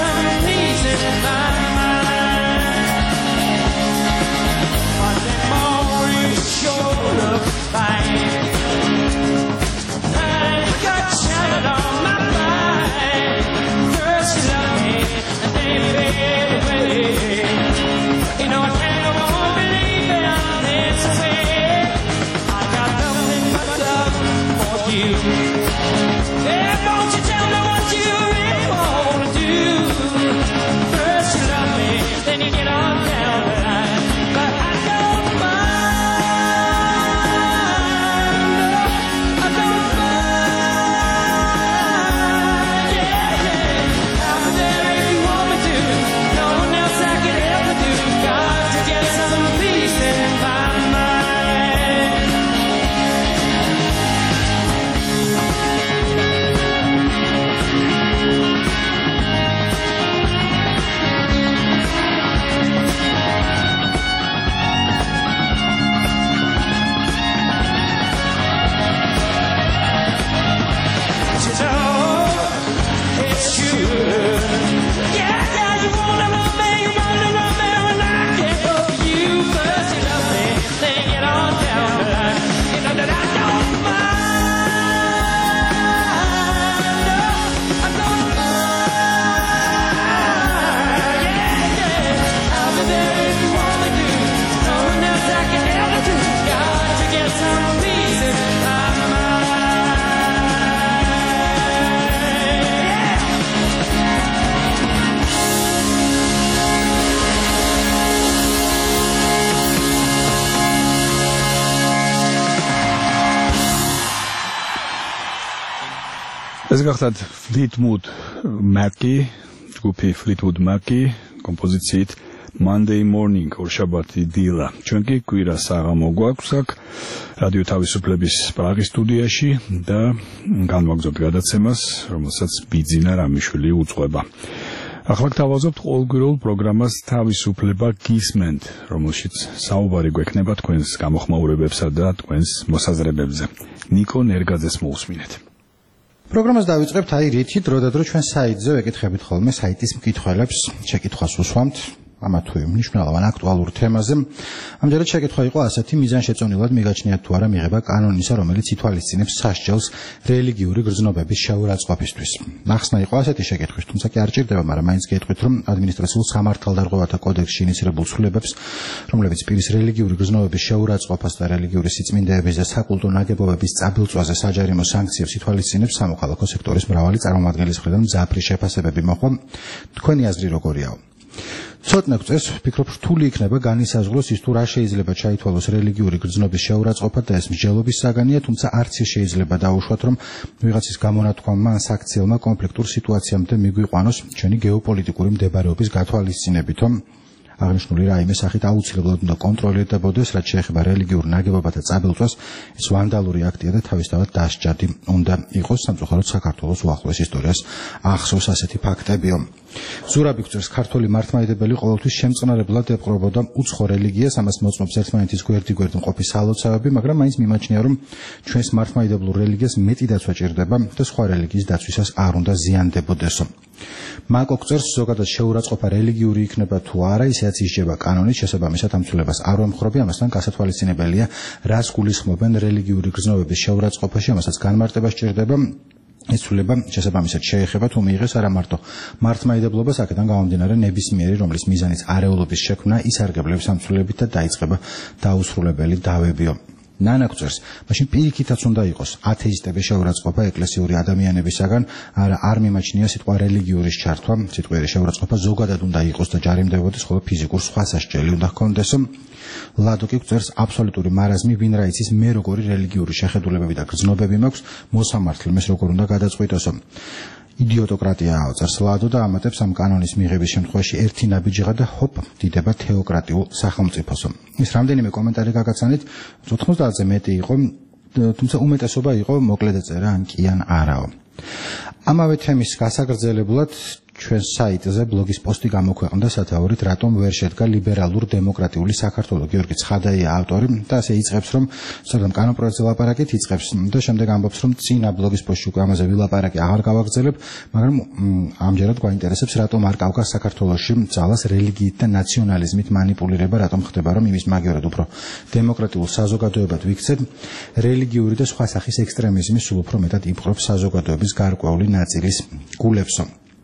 Monday morning. ეს გახლავთ Fleetwood Mac-ი, ჯგუფი Fleetwood Mac-ი კომპოზიციით Monday Morning ორშაბათი დილა. ჩვენ კი კვირა საღამო გვაქვს აქ რადიო თავისუფლების პრაღის სტუდიაში და განვაგრძობთ გადაცემას, რომელსაც ბიძინა რამიშვილი უძღვება. ახლა გთავაზობთ ყოველკვირეულ პროგრამას თავისუფლება გისმენთ, რომელშიც საუბარი გვექნება თქვენს გამოხმაურებებსა და თქვენს მოსაზრებებზე. ნიკო ნერგაძეს მოусმინეთ. პროგრამას დავიწყებთ რითი დროდადრო ჩვენ საიტზე ვეკითხებით ხოლმე საიტის მკითხველებს, შეკითხვას უსვამთ ამა თუ იმ მნიშვნელოვან აქტუალურ თემაზე. ამჯერად შეკითხვა იყო ასეთი: მიზანშეწონილად მიგაჩნიათ თუ არა მიღება კანონისა, რომელიც ითვალისწინებს სასჯელს რელიგიური გრძნობების შეურაცხყოფისთვის. ნახსნა იყო ასეთი შეკითხვის, თუმცა კი არ ჭირდება, მაგრამ მაინც გეტყვით, რომ ადმინისტრაციულ სამართალდარღვევათა კოდექსში ინიცირებულ ცვლილებებს, რომლებიც პირის რელიგიური გრძნობების შეურაცხყოფას და რელიგიური სიწმინდეების და საკულტო ნაგებობების წაბილწვაზე საჯარიმო სანქციებს ითვალისწინებს სამოქალაქო სექტორის მრავალი წარმომადგენლის მხრიდან მძაფრი შეფასებები მოყვა. თქვენი აზრი როგორიაო? ცოტნე გვწევს, ვფიქრობ, რთული იქნება განისაზღვროს ის თუ რა შეიძლება ჩაითვალოს რელიგიური გრძნობის შეურაცხყოფად და ეს მსჯელობის საგანია, თუმცა არც ის შეიძლება დაუშვათ, რომ ვიღაცის გამონათქვამმა ან საქციელმა კონფლიქტურ სიტუაციამდე მიგვიყვანოს ჩვენი გეოპოლიტიკური მდებარეობის გათვალისწინებითო. აღნიშნული რაიმე სახით აუცილებლად უნდა კონტროლირდებოდეს, რაც შეეხება რელიგიურ ნაგებობათა წაბილწვას, ეს ვანდალური აქტია და თავისთავად დასჯადი უნდა იყოს. სამწუხაროდ საქართველოს უახლოეს ისტორიას ახსოვს ასეთი ფაქტებიო. ზურაბი გვწევს, ქართული მართლმადიდებელი ყოველთვის შემწყნარებლად ეპყრობოდა უცხო რელიგიას, ამას მოწმობს ერთმანეთის გვერდ-გვერდ მყოფი სალოცავები, მაგრამ მაინც მიმაჩნია, რომ ჩვენს მართლმადიდებლურ რელიგიას მეტი დაცვა ჭირდება და სხვა რელიგიის დაცვისას არ უნდა ზიანდებოდესო. მაკო გვწევს, ზოგადად შეურაცხყოფა რელიგიური იქნება თუ არა, ისედაც ისჯება კანონით, შესაბამისად ამ ცვლილებას არ ვემხრობი, ამასთან გასათვალისწინებელია, რას გულისხმობენ რელიგიური გრძნობების შეურაცხყოფაში, ამასაც განმარტება სჭირდება. ეს ცვლილება შესაბამისად შეეხება თუ მიიღეს არა მარტო მართლმადიდებლობას, აქედან გამომდინარე ნებისმიერი, რომლის მიზანიც არეულობის შექმნა, ისარგებლებს ამ ცვლილებით და დაიწყება დაუსრულებელი დავებიო. ნანა გვწევს, მაშინ პირიქითაც უნდა იყოს ათეისტების შეურაცხყოფა ეკლესიური ადამიანებისაგან, არ მიმაჩნია სიტყვა რელიგიურის ჩართვა, სიტყვიერი შეურაცხყოფა ზოგადად უნდა იყოს და ჯარიმდებოდეს, ხოლო ფიზიკურ სხვა სასჯელი უნდა ჰქონდესო. ლადო კი გვწევს, აბსოლუტური მარაზმი, ვინ რა იცის მე როგორი რელიგიური შეხედულებები და გრძნობები მაქვს, მოსამართლემ ეს როგორ უნდა გადაწყვიტოსო. იდიოტოკრატიაა წერს ლადო და ამატებს ამ კანონის მიღების შემთხვევაში ერთი ნაბიჯიღა და ჰოპ, დიდება თეოკრატიულ სახელმწიფოსო. ის რამდენიმე კომენტარი გაგაცანით, 90-ზე მეტი იყო, თუმცა უმეტესობა იყო მოკლედ წერა ან კი ან არაო. ამავე თემის გასაგრძელებლად ჩვენ საიტზე ბლოგის პოსტი გამოქვეყნდა სათაურით, რატომ ვერ შედგა ლიბერალურ დემოკრატიული საქართველო. გიორგი ცხადაია ავტორი და ასე იწყებს, რომ სწორედ კანონპროექტზე ლაპარაკით იწყებს და შემდეგ ამბობს, რომ წინა ბლოგის პოსტში უკვე ამაზე ვილაპარაკი აღარ გავაგრძელებ, მაგრამ ამჯერად გვაინტერესებს, რატომ არ გავგა საქართველოში ძალას რელიგიით და ნაციონალიზმით манипуლირება, რატომ ხდება, რომ იმის მაგივრად უფრო დემოკრატიულ საზოგადოებად ვიქცებ, რელიგიური და სხვა სახის ექსტრემიზმი სულ უფრო მეტად იპყრობს საზოგადოების გარკვეული ნაწილის გულებსო.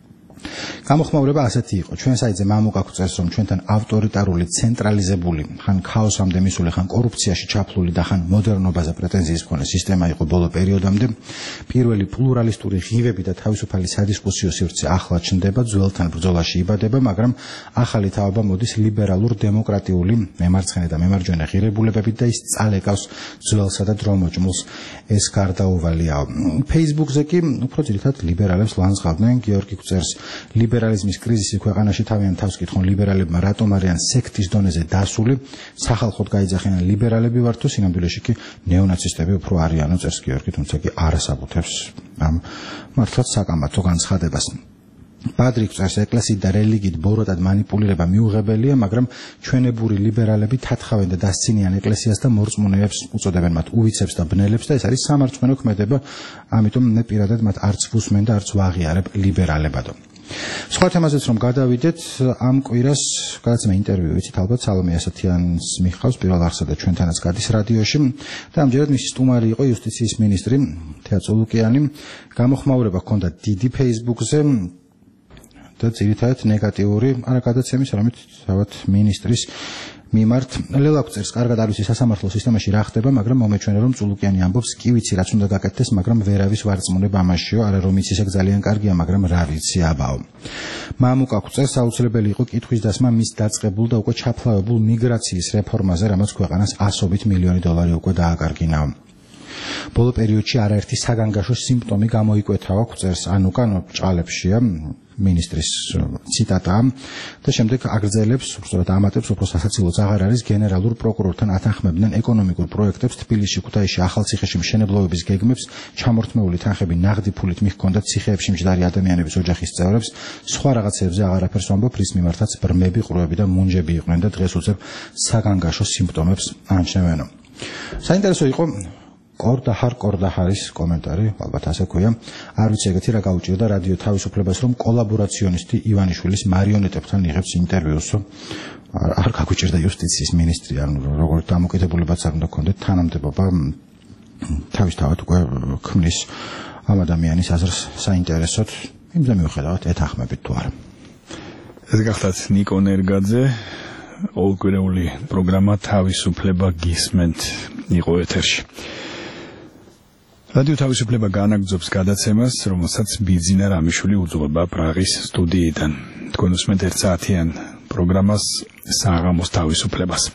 გამოხმაურება ასეთი იყო. ჩვენ საიტზე მამუკა გვწევს, რომ ჩვენთან ავტორიტარული, ცენტრალიზებული, ხან ქაოსამდე მისული, ხან კორუფციაში ჩაფლული და ხან მოდერნობაზე პრეტენზიის მქონე სისტემა იყო ბოლო პერიოდამდე. პირველი პლურალისტური ღივები და თავისუფალი სადისკუსიო სივრცე ახლა ჩნდება, ძველთან ბრძოლაში იბადება, მაგრამ ახალი თაობა მოდის ლიბერალურ დემოკრატიული მემარცხენე და მემარჯვენე ღირებულებებით და ის წალეკავს ძველსა და დრომოჭმულს. ეს გარდაუვალიაო. Facebook-ზე კი უფრო ძირითადად ლიბერალებს ლანძღავდნენ. გიორგი გვწევს, ლიბერალიზმის კრიზისი ქვეყანაში თავიანთ თავს კითხონ ლიბერალებმა რატომ არიან სექტის დონეზე დასული, სახალხოდ გაიძახიან ლიბერალები ვართ თუ სინამდვილეში კი ნეონაცისტები უფრო არიანო, წერს გიორგი, თუმცა კი არასაბუთებს ამ მართლაც საკამათო განცხადებას. ბადრი გვწევს, ეკლესიით და რელიგიით ბოროტად манипуლირება მიუღებელია, მაგრამ ჩვენებური ლიბერალები თათხავენ და დასცინიან ეკლესიას და მორწმუნეებს უწოდებენ მათ უვიცებს და ბნელებს და ეს არის სამარცხვინო ქმედება, ამიტომ მე პირადად მათ არც ვუსმენ და არც ვაღიარებ ლიბერალებადო. სხვა თემაზეც რომ გადავიდეთ, ამ კვირას გადაცემა ინტერვიუ ვიცით, ალბათ სალომე ასათიანს მიხავს პირველ აღსა და ჩვენთანაც გადის რადიოში და ამჯერად მისი სტუმარი იყო იუსტიციის მინისტრი თეა წულუკიანი. გამოხმაურება ჰქონდა დიდი Facebook-ზე და ძირითადად ნეგატიური, არა გადაცემის, არამედ თავად მინისტრის მიმართ. ლელა გვწერს, კარგად არ ვიცი სასამართლო სისტემაში რა ხდება, მაგრამ მომეჩვენა რომ წულუკიანი ამბობს, კი ვიცი რაც უნდა გაკეთდეს, მაგრამ ვერავის ვარწმუნება ამაშიო, არა რომ იცის ეგ ძალიან კარგია, მაგრამ რა ვიცი აბაო. მამუკა გვწერს, აუცილებელი იყო კითხვის დასმა მის დაწყებულ და უკვე ჩაფლავებულ მიგრაციის რეფორმაზე, რამაც ქვეყანას $100 მილიონი უკვე დააკარგინაო. ბოლო პერიოდში არაერთი საგანგაშო სიმპტომი გამოიკვეთა აქვს წერს ან უკან ჭყალებშია ministris ციტატა და შემდეგ აგრძელებს უბრალოდ ამატებს უფრო სასაცილოც აღარ არის გენერალურ პროკურორთან ათანხმებდნენ ეკონომიკურ პროექტებს თბილისში ქუთაისში ახალციხეში მშენებლობების გეგმებს ჩამორთმეული თანხები ნაღდი ფულით მიჰქონდათ ციხეებში მჯდარი ადამიანების ოჯახის წევრებს სხვა რაღაცებზე აღარაფერს ვამბობ რის მიმართაც ბრმები ყრუები და მუნჯები იყვნენ და დღეს უწევ საგანგაშო სიმპტომებს ანჩნევენო საინტერესო იყო კორდაჰარის კომენტარი, ალბათ ასე ქვია. არ ვიცი ეგეთი რა გაუჭირდა რადიო თავისუფლებას, რომ კოლაბორაციონისტი ივანიშვილის მარიონეტებთან იღებს ინტერვიუს. არ გაგვიჭირდა იუსტიციის მინისტრი, ანუ როგორც დამოკიდებულებაც არ უნდა ქონდეთ თანამდებობა თავისთავად უკვე ქმნის ამ ადამიანის აზრს საინტერესოდ, იმზე მიუხედავად ეთანხმებით თუ არა. ეს გახლავთ ნიკო ნერგაძე, ყოველკვირეული პროგრამა თავისუფლება გისმენთ იყო ეთერში. რადიო თავისუფლება განაგრძობს გადაცემას, რომელსაც ბიძინა რამიშვილი უძღვება პრაღის სტუდიიდან. თქვენ უსმენთ 1 საათიან პროგრამას საღამოს თავისუფლებას.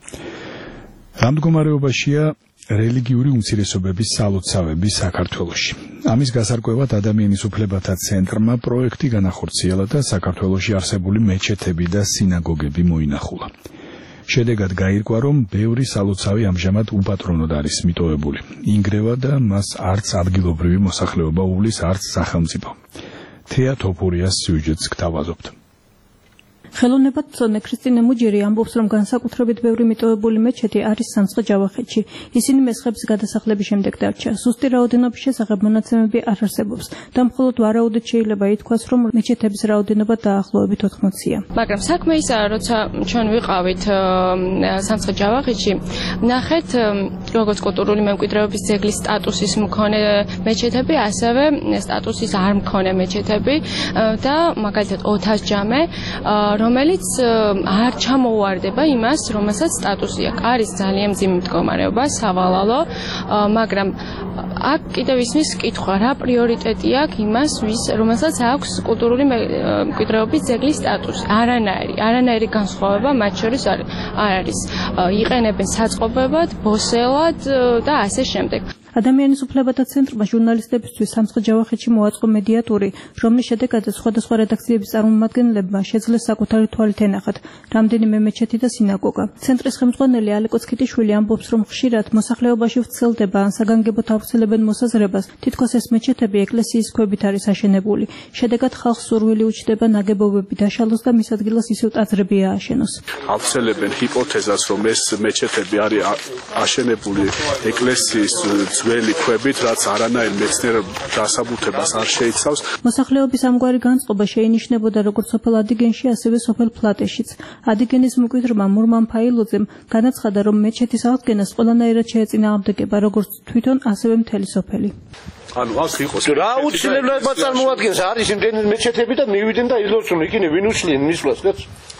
რა მდგომარეობაშია რელიგიური უმცირესობების სალოცავები საქართველოში. ამის გასარკვევად ადამიანის უფლებათა ცენტრმა პროექტი განახორციელა და საქართველოში არსებული მეჩეთები და სინაგოგები მოინახულა. შედეგად გაირკვა, რომ ბევრი სალოცავი ამჟამად უპატრონოდ არის მიტოვებული. ინგრევა და მას არც ადგილობრივი მოსახლეობა უვლის, არც სახელმწიფო. თეა თოფურიას სიუჟეტს გთავაზობთ. ხელოვნებათმცოდნე ქრისტინე მუჯირი ამბობს, რომ განსაკუთრებით ბევრი მიტოვებული მეჩეთი არის სამცხე-ჯავახეთში. ისინი მესხების გადასახლების შემდეგ დარჩა. ზუსტი რაოდენობის შესახებ მონაცემები არ არსებობს და მხოლოდ ვარაუდით შეიძლება ითქვას, რომ მეჩეთების რაოდენობა დაახლოებით 80-ია. მაგრამ საქმე ისაა, როცა ჩვენ ვიყავით სამცხე-ჯავახეთში, ნახეთ როგორც კულტურული მემკვიდრეობის ძეგლის სტატუსის მქონე მეჩეთები, ასევე სტატუსის არ მქონე მეჩეთები და მაგალითად ოთას ჯამე რომელიც არ ჩამოუვარდება იმას, რომელსაც სტატუსი აქვს. არის ძალიან მძიმე მდგომარეობა, სავალალო, მაგრამ აქ კიდევ ისმის კითხვა, რა პრიორიტეტი აქვს იმას, რომელსაც აქვს კულტურული მემკვიდრეობის ძეგლის სტატუსი. არანაირი განსხვავება მათ შორის არ არის. იყენებენ საწყობებად, ბოსელად და ასე შემდეგ. ადამიანის უფლებათა ცენტრმა ჟურნალისტებისთვის სამცხე-ჯავახეთში მოაწყო მედიატური, რომლის შედეგადაც სხვადასხვა რედაქციების წარმომადგენლებმა შეძლეს საკუთარი თვალით ენახათ რამდენიმე მეჩეთი და სინაგოგა. ცენტრის ხელმძღვანელი ალეკო ცქიტიშვილი ამბობს, რომ ხშირად მოსახლეობაში ვრცელდება ან საგანგებოდ ავრცელებენ მოსაზრებას, თითქოს ეს მეჩეთები ეკლესიის ქვებით არის აშენებული. შედეგად ხალხს სურვილი უჩნდება ნაგებობები დაშალოს და მის ადგილას ისევ ტაძრები ააშენოს. ავრცელებენ ჰიპოთეზას, რომ ეს მეჩეთები არის აშენებული ეკლესიის ძველი ქვებით, რაც არანაირ მეცნიერ დასაბუთებას არ შეიცავს. მოსახლეობის ამგვარი განწყობა შეინიშნებოდა როგორც სოფელ ადიგენში, ასევე სოფელ ფლატეშიც. ადიგენის მკვიდრმა მურმან ფაილოძემ განაცხადა, რომ მეჩეთის აღდგენას ყველანაირად შეეწინააღმდეგება როგორც თვითონ, ასევე მთელი სოფელი. ანუ აქ იყოს რა უცნაურად წარმოადგენს არის იმდენი მეჩეთები და მივიდნენ და ილოცουν იქინე ვინ უშლიან მისვლას კაც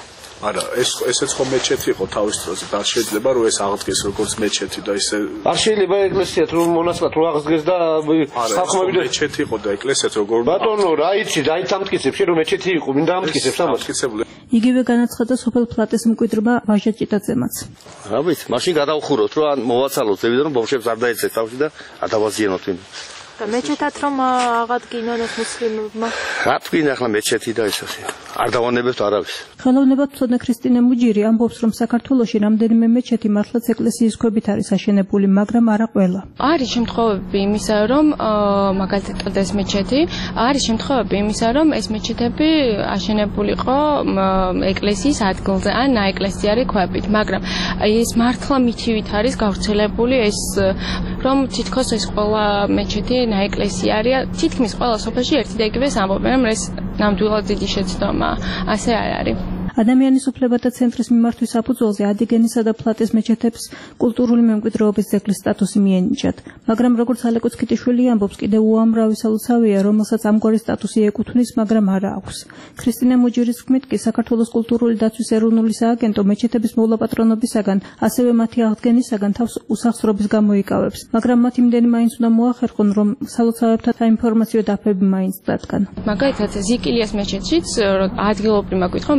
არა ესეც ხომ მეჩეთი იყო თავის დროზე და შეიძლება რომ ეს აღდგეს როგორც მეჩეთი და ისე არ შეიძლება ეკლესიათ რომ მონასტრად რო აღდგეს და ხალხმები და მეჩეთი იყო და ეკლესიათ როგორ ბატონო რა იცი დაით ამტკიცებს რომ მეჩეთი იყო ვინ დაამტკიცებს ამას იგივე განაცხადა სოფელ ფლატეს მკვიდრმა ვაჟა ჭიტაძემაც რა ვიცი მაშინ გადავხუროთ რომ ან მოვაცალოთ ზევიდან რომ ბავშვებს არ დაეცეს თავში და ადავაზიანოთ ვინ და მეჩეთად რომ აღადგინონ ეს მუსლიმებმა რა თქვენ ახლა მეჩეთი და ეს ასე არ დავანებებთ არავის ხელოვნებათმცოდნე ქრისტინე მუჯირი ამბობს რომ საქართველოში რამდენიმე მეჩეთი მართლაც ეკლესიის ქვებით არის აშენებული მაგრამ არა ყველა არის შემთხვევები იმისა რომ მაგალითად კლდეს მეჩეთი არის შემთხვევები იმისა რომ ეს მეჩეთები აშენებულიყო ეკლესიის ადგილზე ან ნაეკლესიარი ქვებით მაგრამ ეს მართლა მითივით არის გავრცელებული ეს რომ თითქოს ეს ყველა მეჩეთი ნაეკლესიარია თითქმის ყველა სოფელში ერთი და იგივეს ამბობენ რომ ეს ნამდვილად დიდი შეცდომა ასე არ არის ადამიანის უფლებათა ცენტრის მიმართვის საფუძველზე ადიგენისა და ფლატეს მეჩეთებს კულტურული მემკვიდრეობის ძეგლის სტატუსი მიენიჭათ, მაგრამ როგორც ალეკო ცქიტიშვილი ამბობს, კიდევ უამრავი სალოცავია, რომელსაც ამგვარი სტატუსი ეკუთვნის, მაგრამ არა აქვს. ქრისტინე მუჯირის თქმით კი საქართველოს კულტურული დაცვის ეროვნული სააგენტო მეჩეთების მოვლა-პატრონობისაგან, ასევე მათი აღდგენისაგან თავს უსახსრობის გამოიკავებს, მაგრამ მათ იმდენი მაინც უნდა მოახერხონ, რომ სალოცავებთან საინფორმაციო დაფები მაინც დადგან. მაგალითად, ზიკილიას მეჩეთშიც ადგილობრივმა გვითხრა, მესაც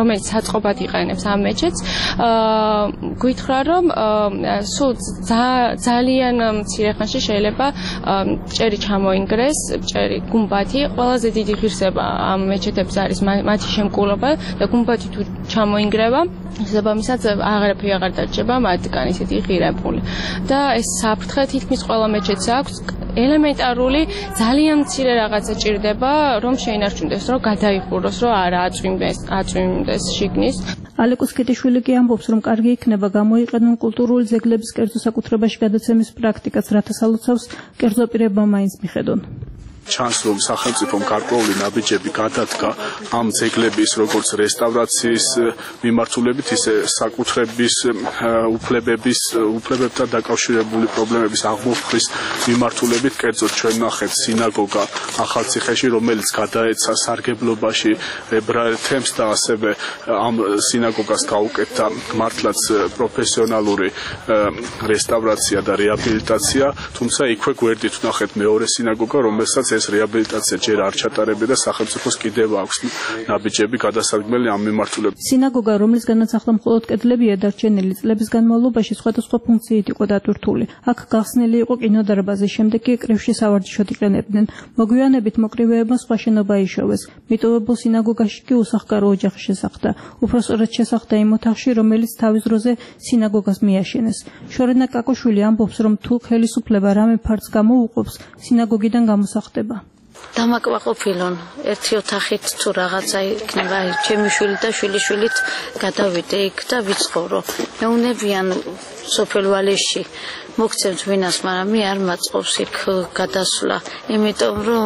რომელიც საწყობად იყენებს ამ მეჩეთს, გითხრა რომ სულ ძალიან მცირე ხანში შეიძლება ჭერი ჩამოინგრეს, ჭერი გუმბათი, ყველაზე დიდი ღირსება ამ მეჩეთებს არის მათი შემკულობა და გუმბათი თუ ჩამოინგრება შესაბამისად აღარაფერი აღარ დარჩება მათგან ისეთი ღირებული და ეს საფრთხე თითქმის ყველა მეჩეთს აქვს ელემენტარული ძალიან მცირე რაღაცა ჭირდება რომ შეინარჩუნდეს რომ გადაიხუროს რომ არა აწვიმდეს შიგნის ალეკო სკეტიშვილი კი ამბობს რომ კარგი იქნება გამოიყენონ კულტურული ძეგლების კერძო საკუთრებაში გადაცემის პრაქტიკაც რათა სალოცავს კერძო პირებმა მაინც მიხედონ ჩანს რომ სახელმწიფომ გარკვეული ნაბიჯები გადადგა ამ ძეგლების როგორც რესტავრაციის მიმართულებით ისე საკუთრების უფლებებთან დაკავშირებული პრობლემების აღმოფხრის მიმართულებით კერძოდ ჩვენ ნახეთ სინაგოგა ახალციხეში რომელიც გადაეცა სარგებლობაში ებრაელთემს და ასევე ამ სინაგოგას გაუკეთდა მართლაც პროფესიონალური რესტავრაცია და რეაბილიტაცია თუმცა იქვე გვერდით ვნახეთ მეორე სინაგოგა რომელსაც ეს რეაბილიტაცია ჯერ არ ჩატარებია და სახელმწიფოს კიდევ აქვს ნაბიჯები გადასარგებელი ამ მიმართულებით. სინაგოგა, რომლისგანაც ახლა მხოლოდ კედლებია დარჩენილი, წლების განმავლობაში სხვადასხვა ფუნქციით იყო დატვირთული. აქ გახსნილი იყო კინოდარბაზი, შემდეგ კი კრებში სავარჯიშოდ იყენებდნენ. მოგვიანებით მოკრივეებმა სხვა შენობა იშოვეს. მიტოვებულ სინაგოგაში კი უსახკარო ოჯახი შესახდა. უпростоრად შესახდა იმ ოთახში, რომელიც თავის დროზე სინაგოგას მიაშენეს. შორენა კაკოშვილი ამბობს, რომ თუ ხელისუფლება რამე ფარც გამოუყოფს, სინაგოგიდან გამოსახდება. დამაკმაყოფილონ ერთი ოთახით თუ რაღაცა იქნება ჩემი შვილი და შვილიშვილით გადავიდე იქ და ვიცხოვრო მეუნებიან სოფელ ვალეში მოგცემთ ვინას მაგრამ მე არ მაწყობს იქ გადასვლა იმიტომ რომ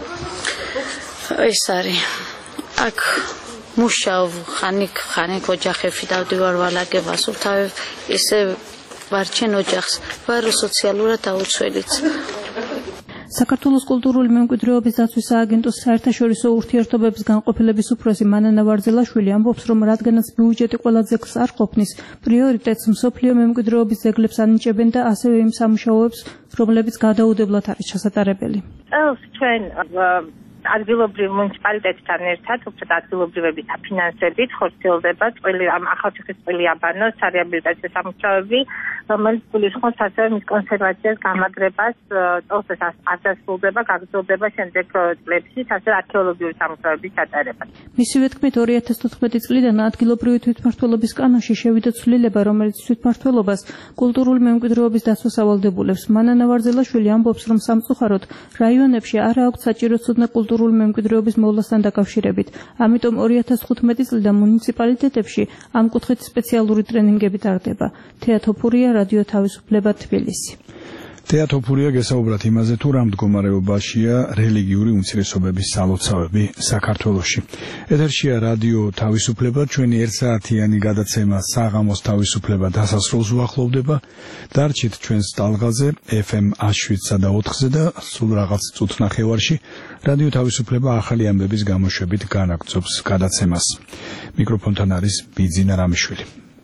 ეს არის აქ მუშაობ ხანიკ ოჯახებში დავდივარ ვალაგებას უთავებ ისე ვარჩენ ოჯახს ვარ სოციალურად აუცილიც საქართველოს კულტურული მემკვიდრეობის დაცვის სააგენტოს საერთაშორისო ურთიერთობების განყოფილების უფროსი მანანა ვარძელაშვილი ამბობს, რომ რადგანაც ბიუჯეტი ყველა ძეგლს არ ყოფნის, პრიორიტეტს მსოფლიო მემკვიდრეობის ძეგლებს ანიჭებენ და ასევე იმ სამუშაოებს, რომლებიც გადაუდებლად არის ჩასატარებელი. ჩვენ ადგილობრივ მუნიციპალიტეტთან ერთად, უბრალოდ ადგილობრივების საფინანსებით ხორციელდება ამ ახალციხის წყვილი აბანოს სარეაბილიტაციო სამუშაოები, რომელიც გულისხმობს ასევე მის კონსერვაციას, გამაგრებას, წელს არ დასრულდება, გაგრძელდება შემდეგ წლებში, ასევე არქეოლოგიური სამუშაოების ჩატარებას. მისივე თქმით 2014 წლიდან ადგილობრივი თვითმმართველობის კანონში შევიდა ცვლილება, რომელიც თვითმმართველობას კულტურული მემკვიდრეობის დაცვას ავალდებულებს. მანანა ვარძელაშვილი ამბობს, რომ სამწუხაროდ რაიონებში არ აქვს საჭირო ცოდნა კულტურული მემკვიდრეობის მოვლასთან დაკავშირებით. ამიტომ 2015 წლიდან მუნიციპალიტეტებში ამ კუთხით სპეციალური ტრენინგები ტარდება. თეატოფურია რადიო თავისუფლება თბილისი. თეატოფურია გესაუბრათ იმაზე, თუ რა მდგომარეობაშია რელიგიური უმცირესობების სალოცავები საქართველოში. ეთერშია რადიო თავისუფლება, ჩვენი 1 საათიანი გადაცემა საღამოს თავისუფლება დასასრულს უახლოვდება. დარჩით ჩვენს ტალღაზე FM 107-სა და 4-ზე და სულ რაღაც წუთნახევარში რადიო თავისუფლება ახალი ამბების გამოშვებით განაგრძობს გადაცემას. მიკროფონთან არის ბიძინა რამიშვილი.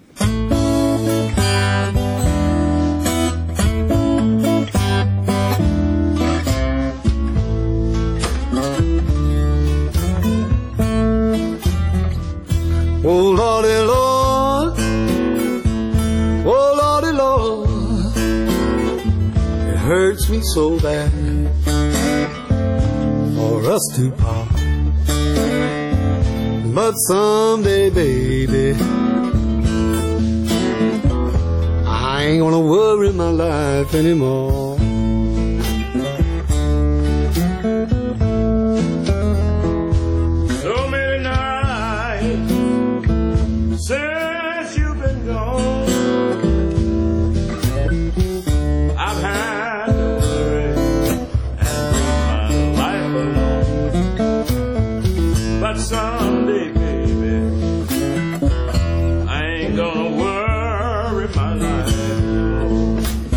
Oh Lordy Lord, oh Lordy Lord, it hurts me so bad for us to part. But someday, baby, I ain't gonna worry my life anymore. Someday, baby, I ain't gonna worry my life anymore.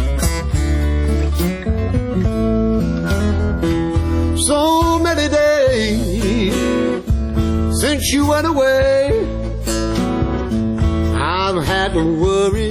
So many days since you went away, I've had to worry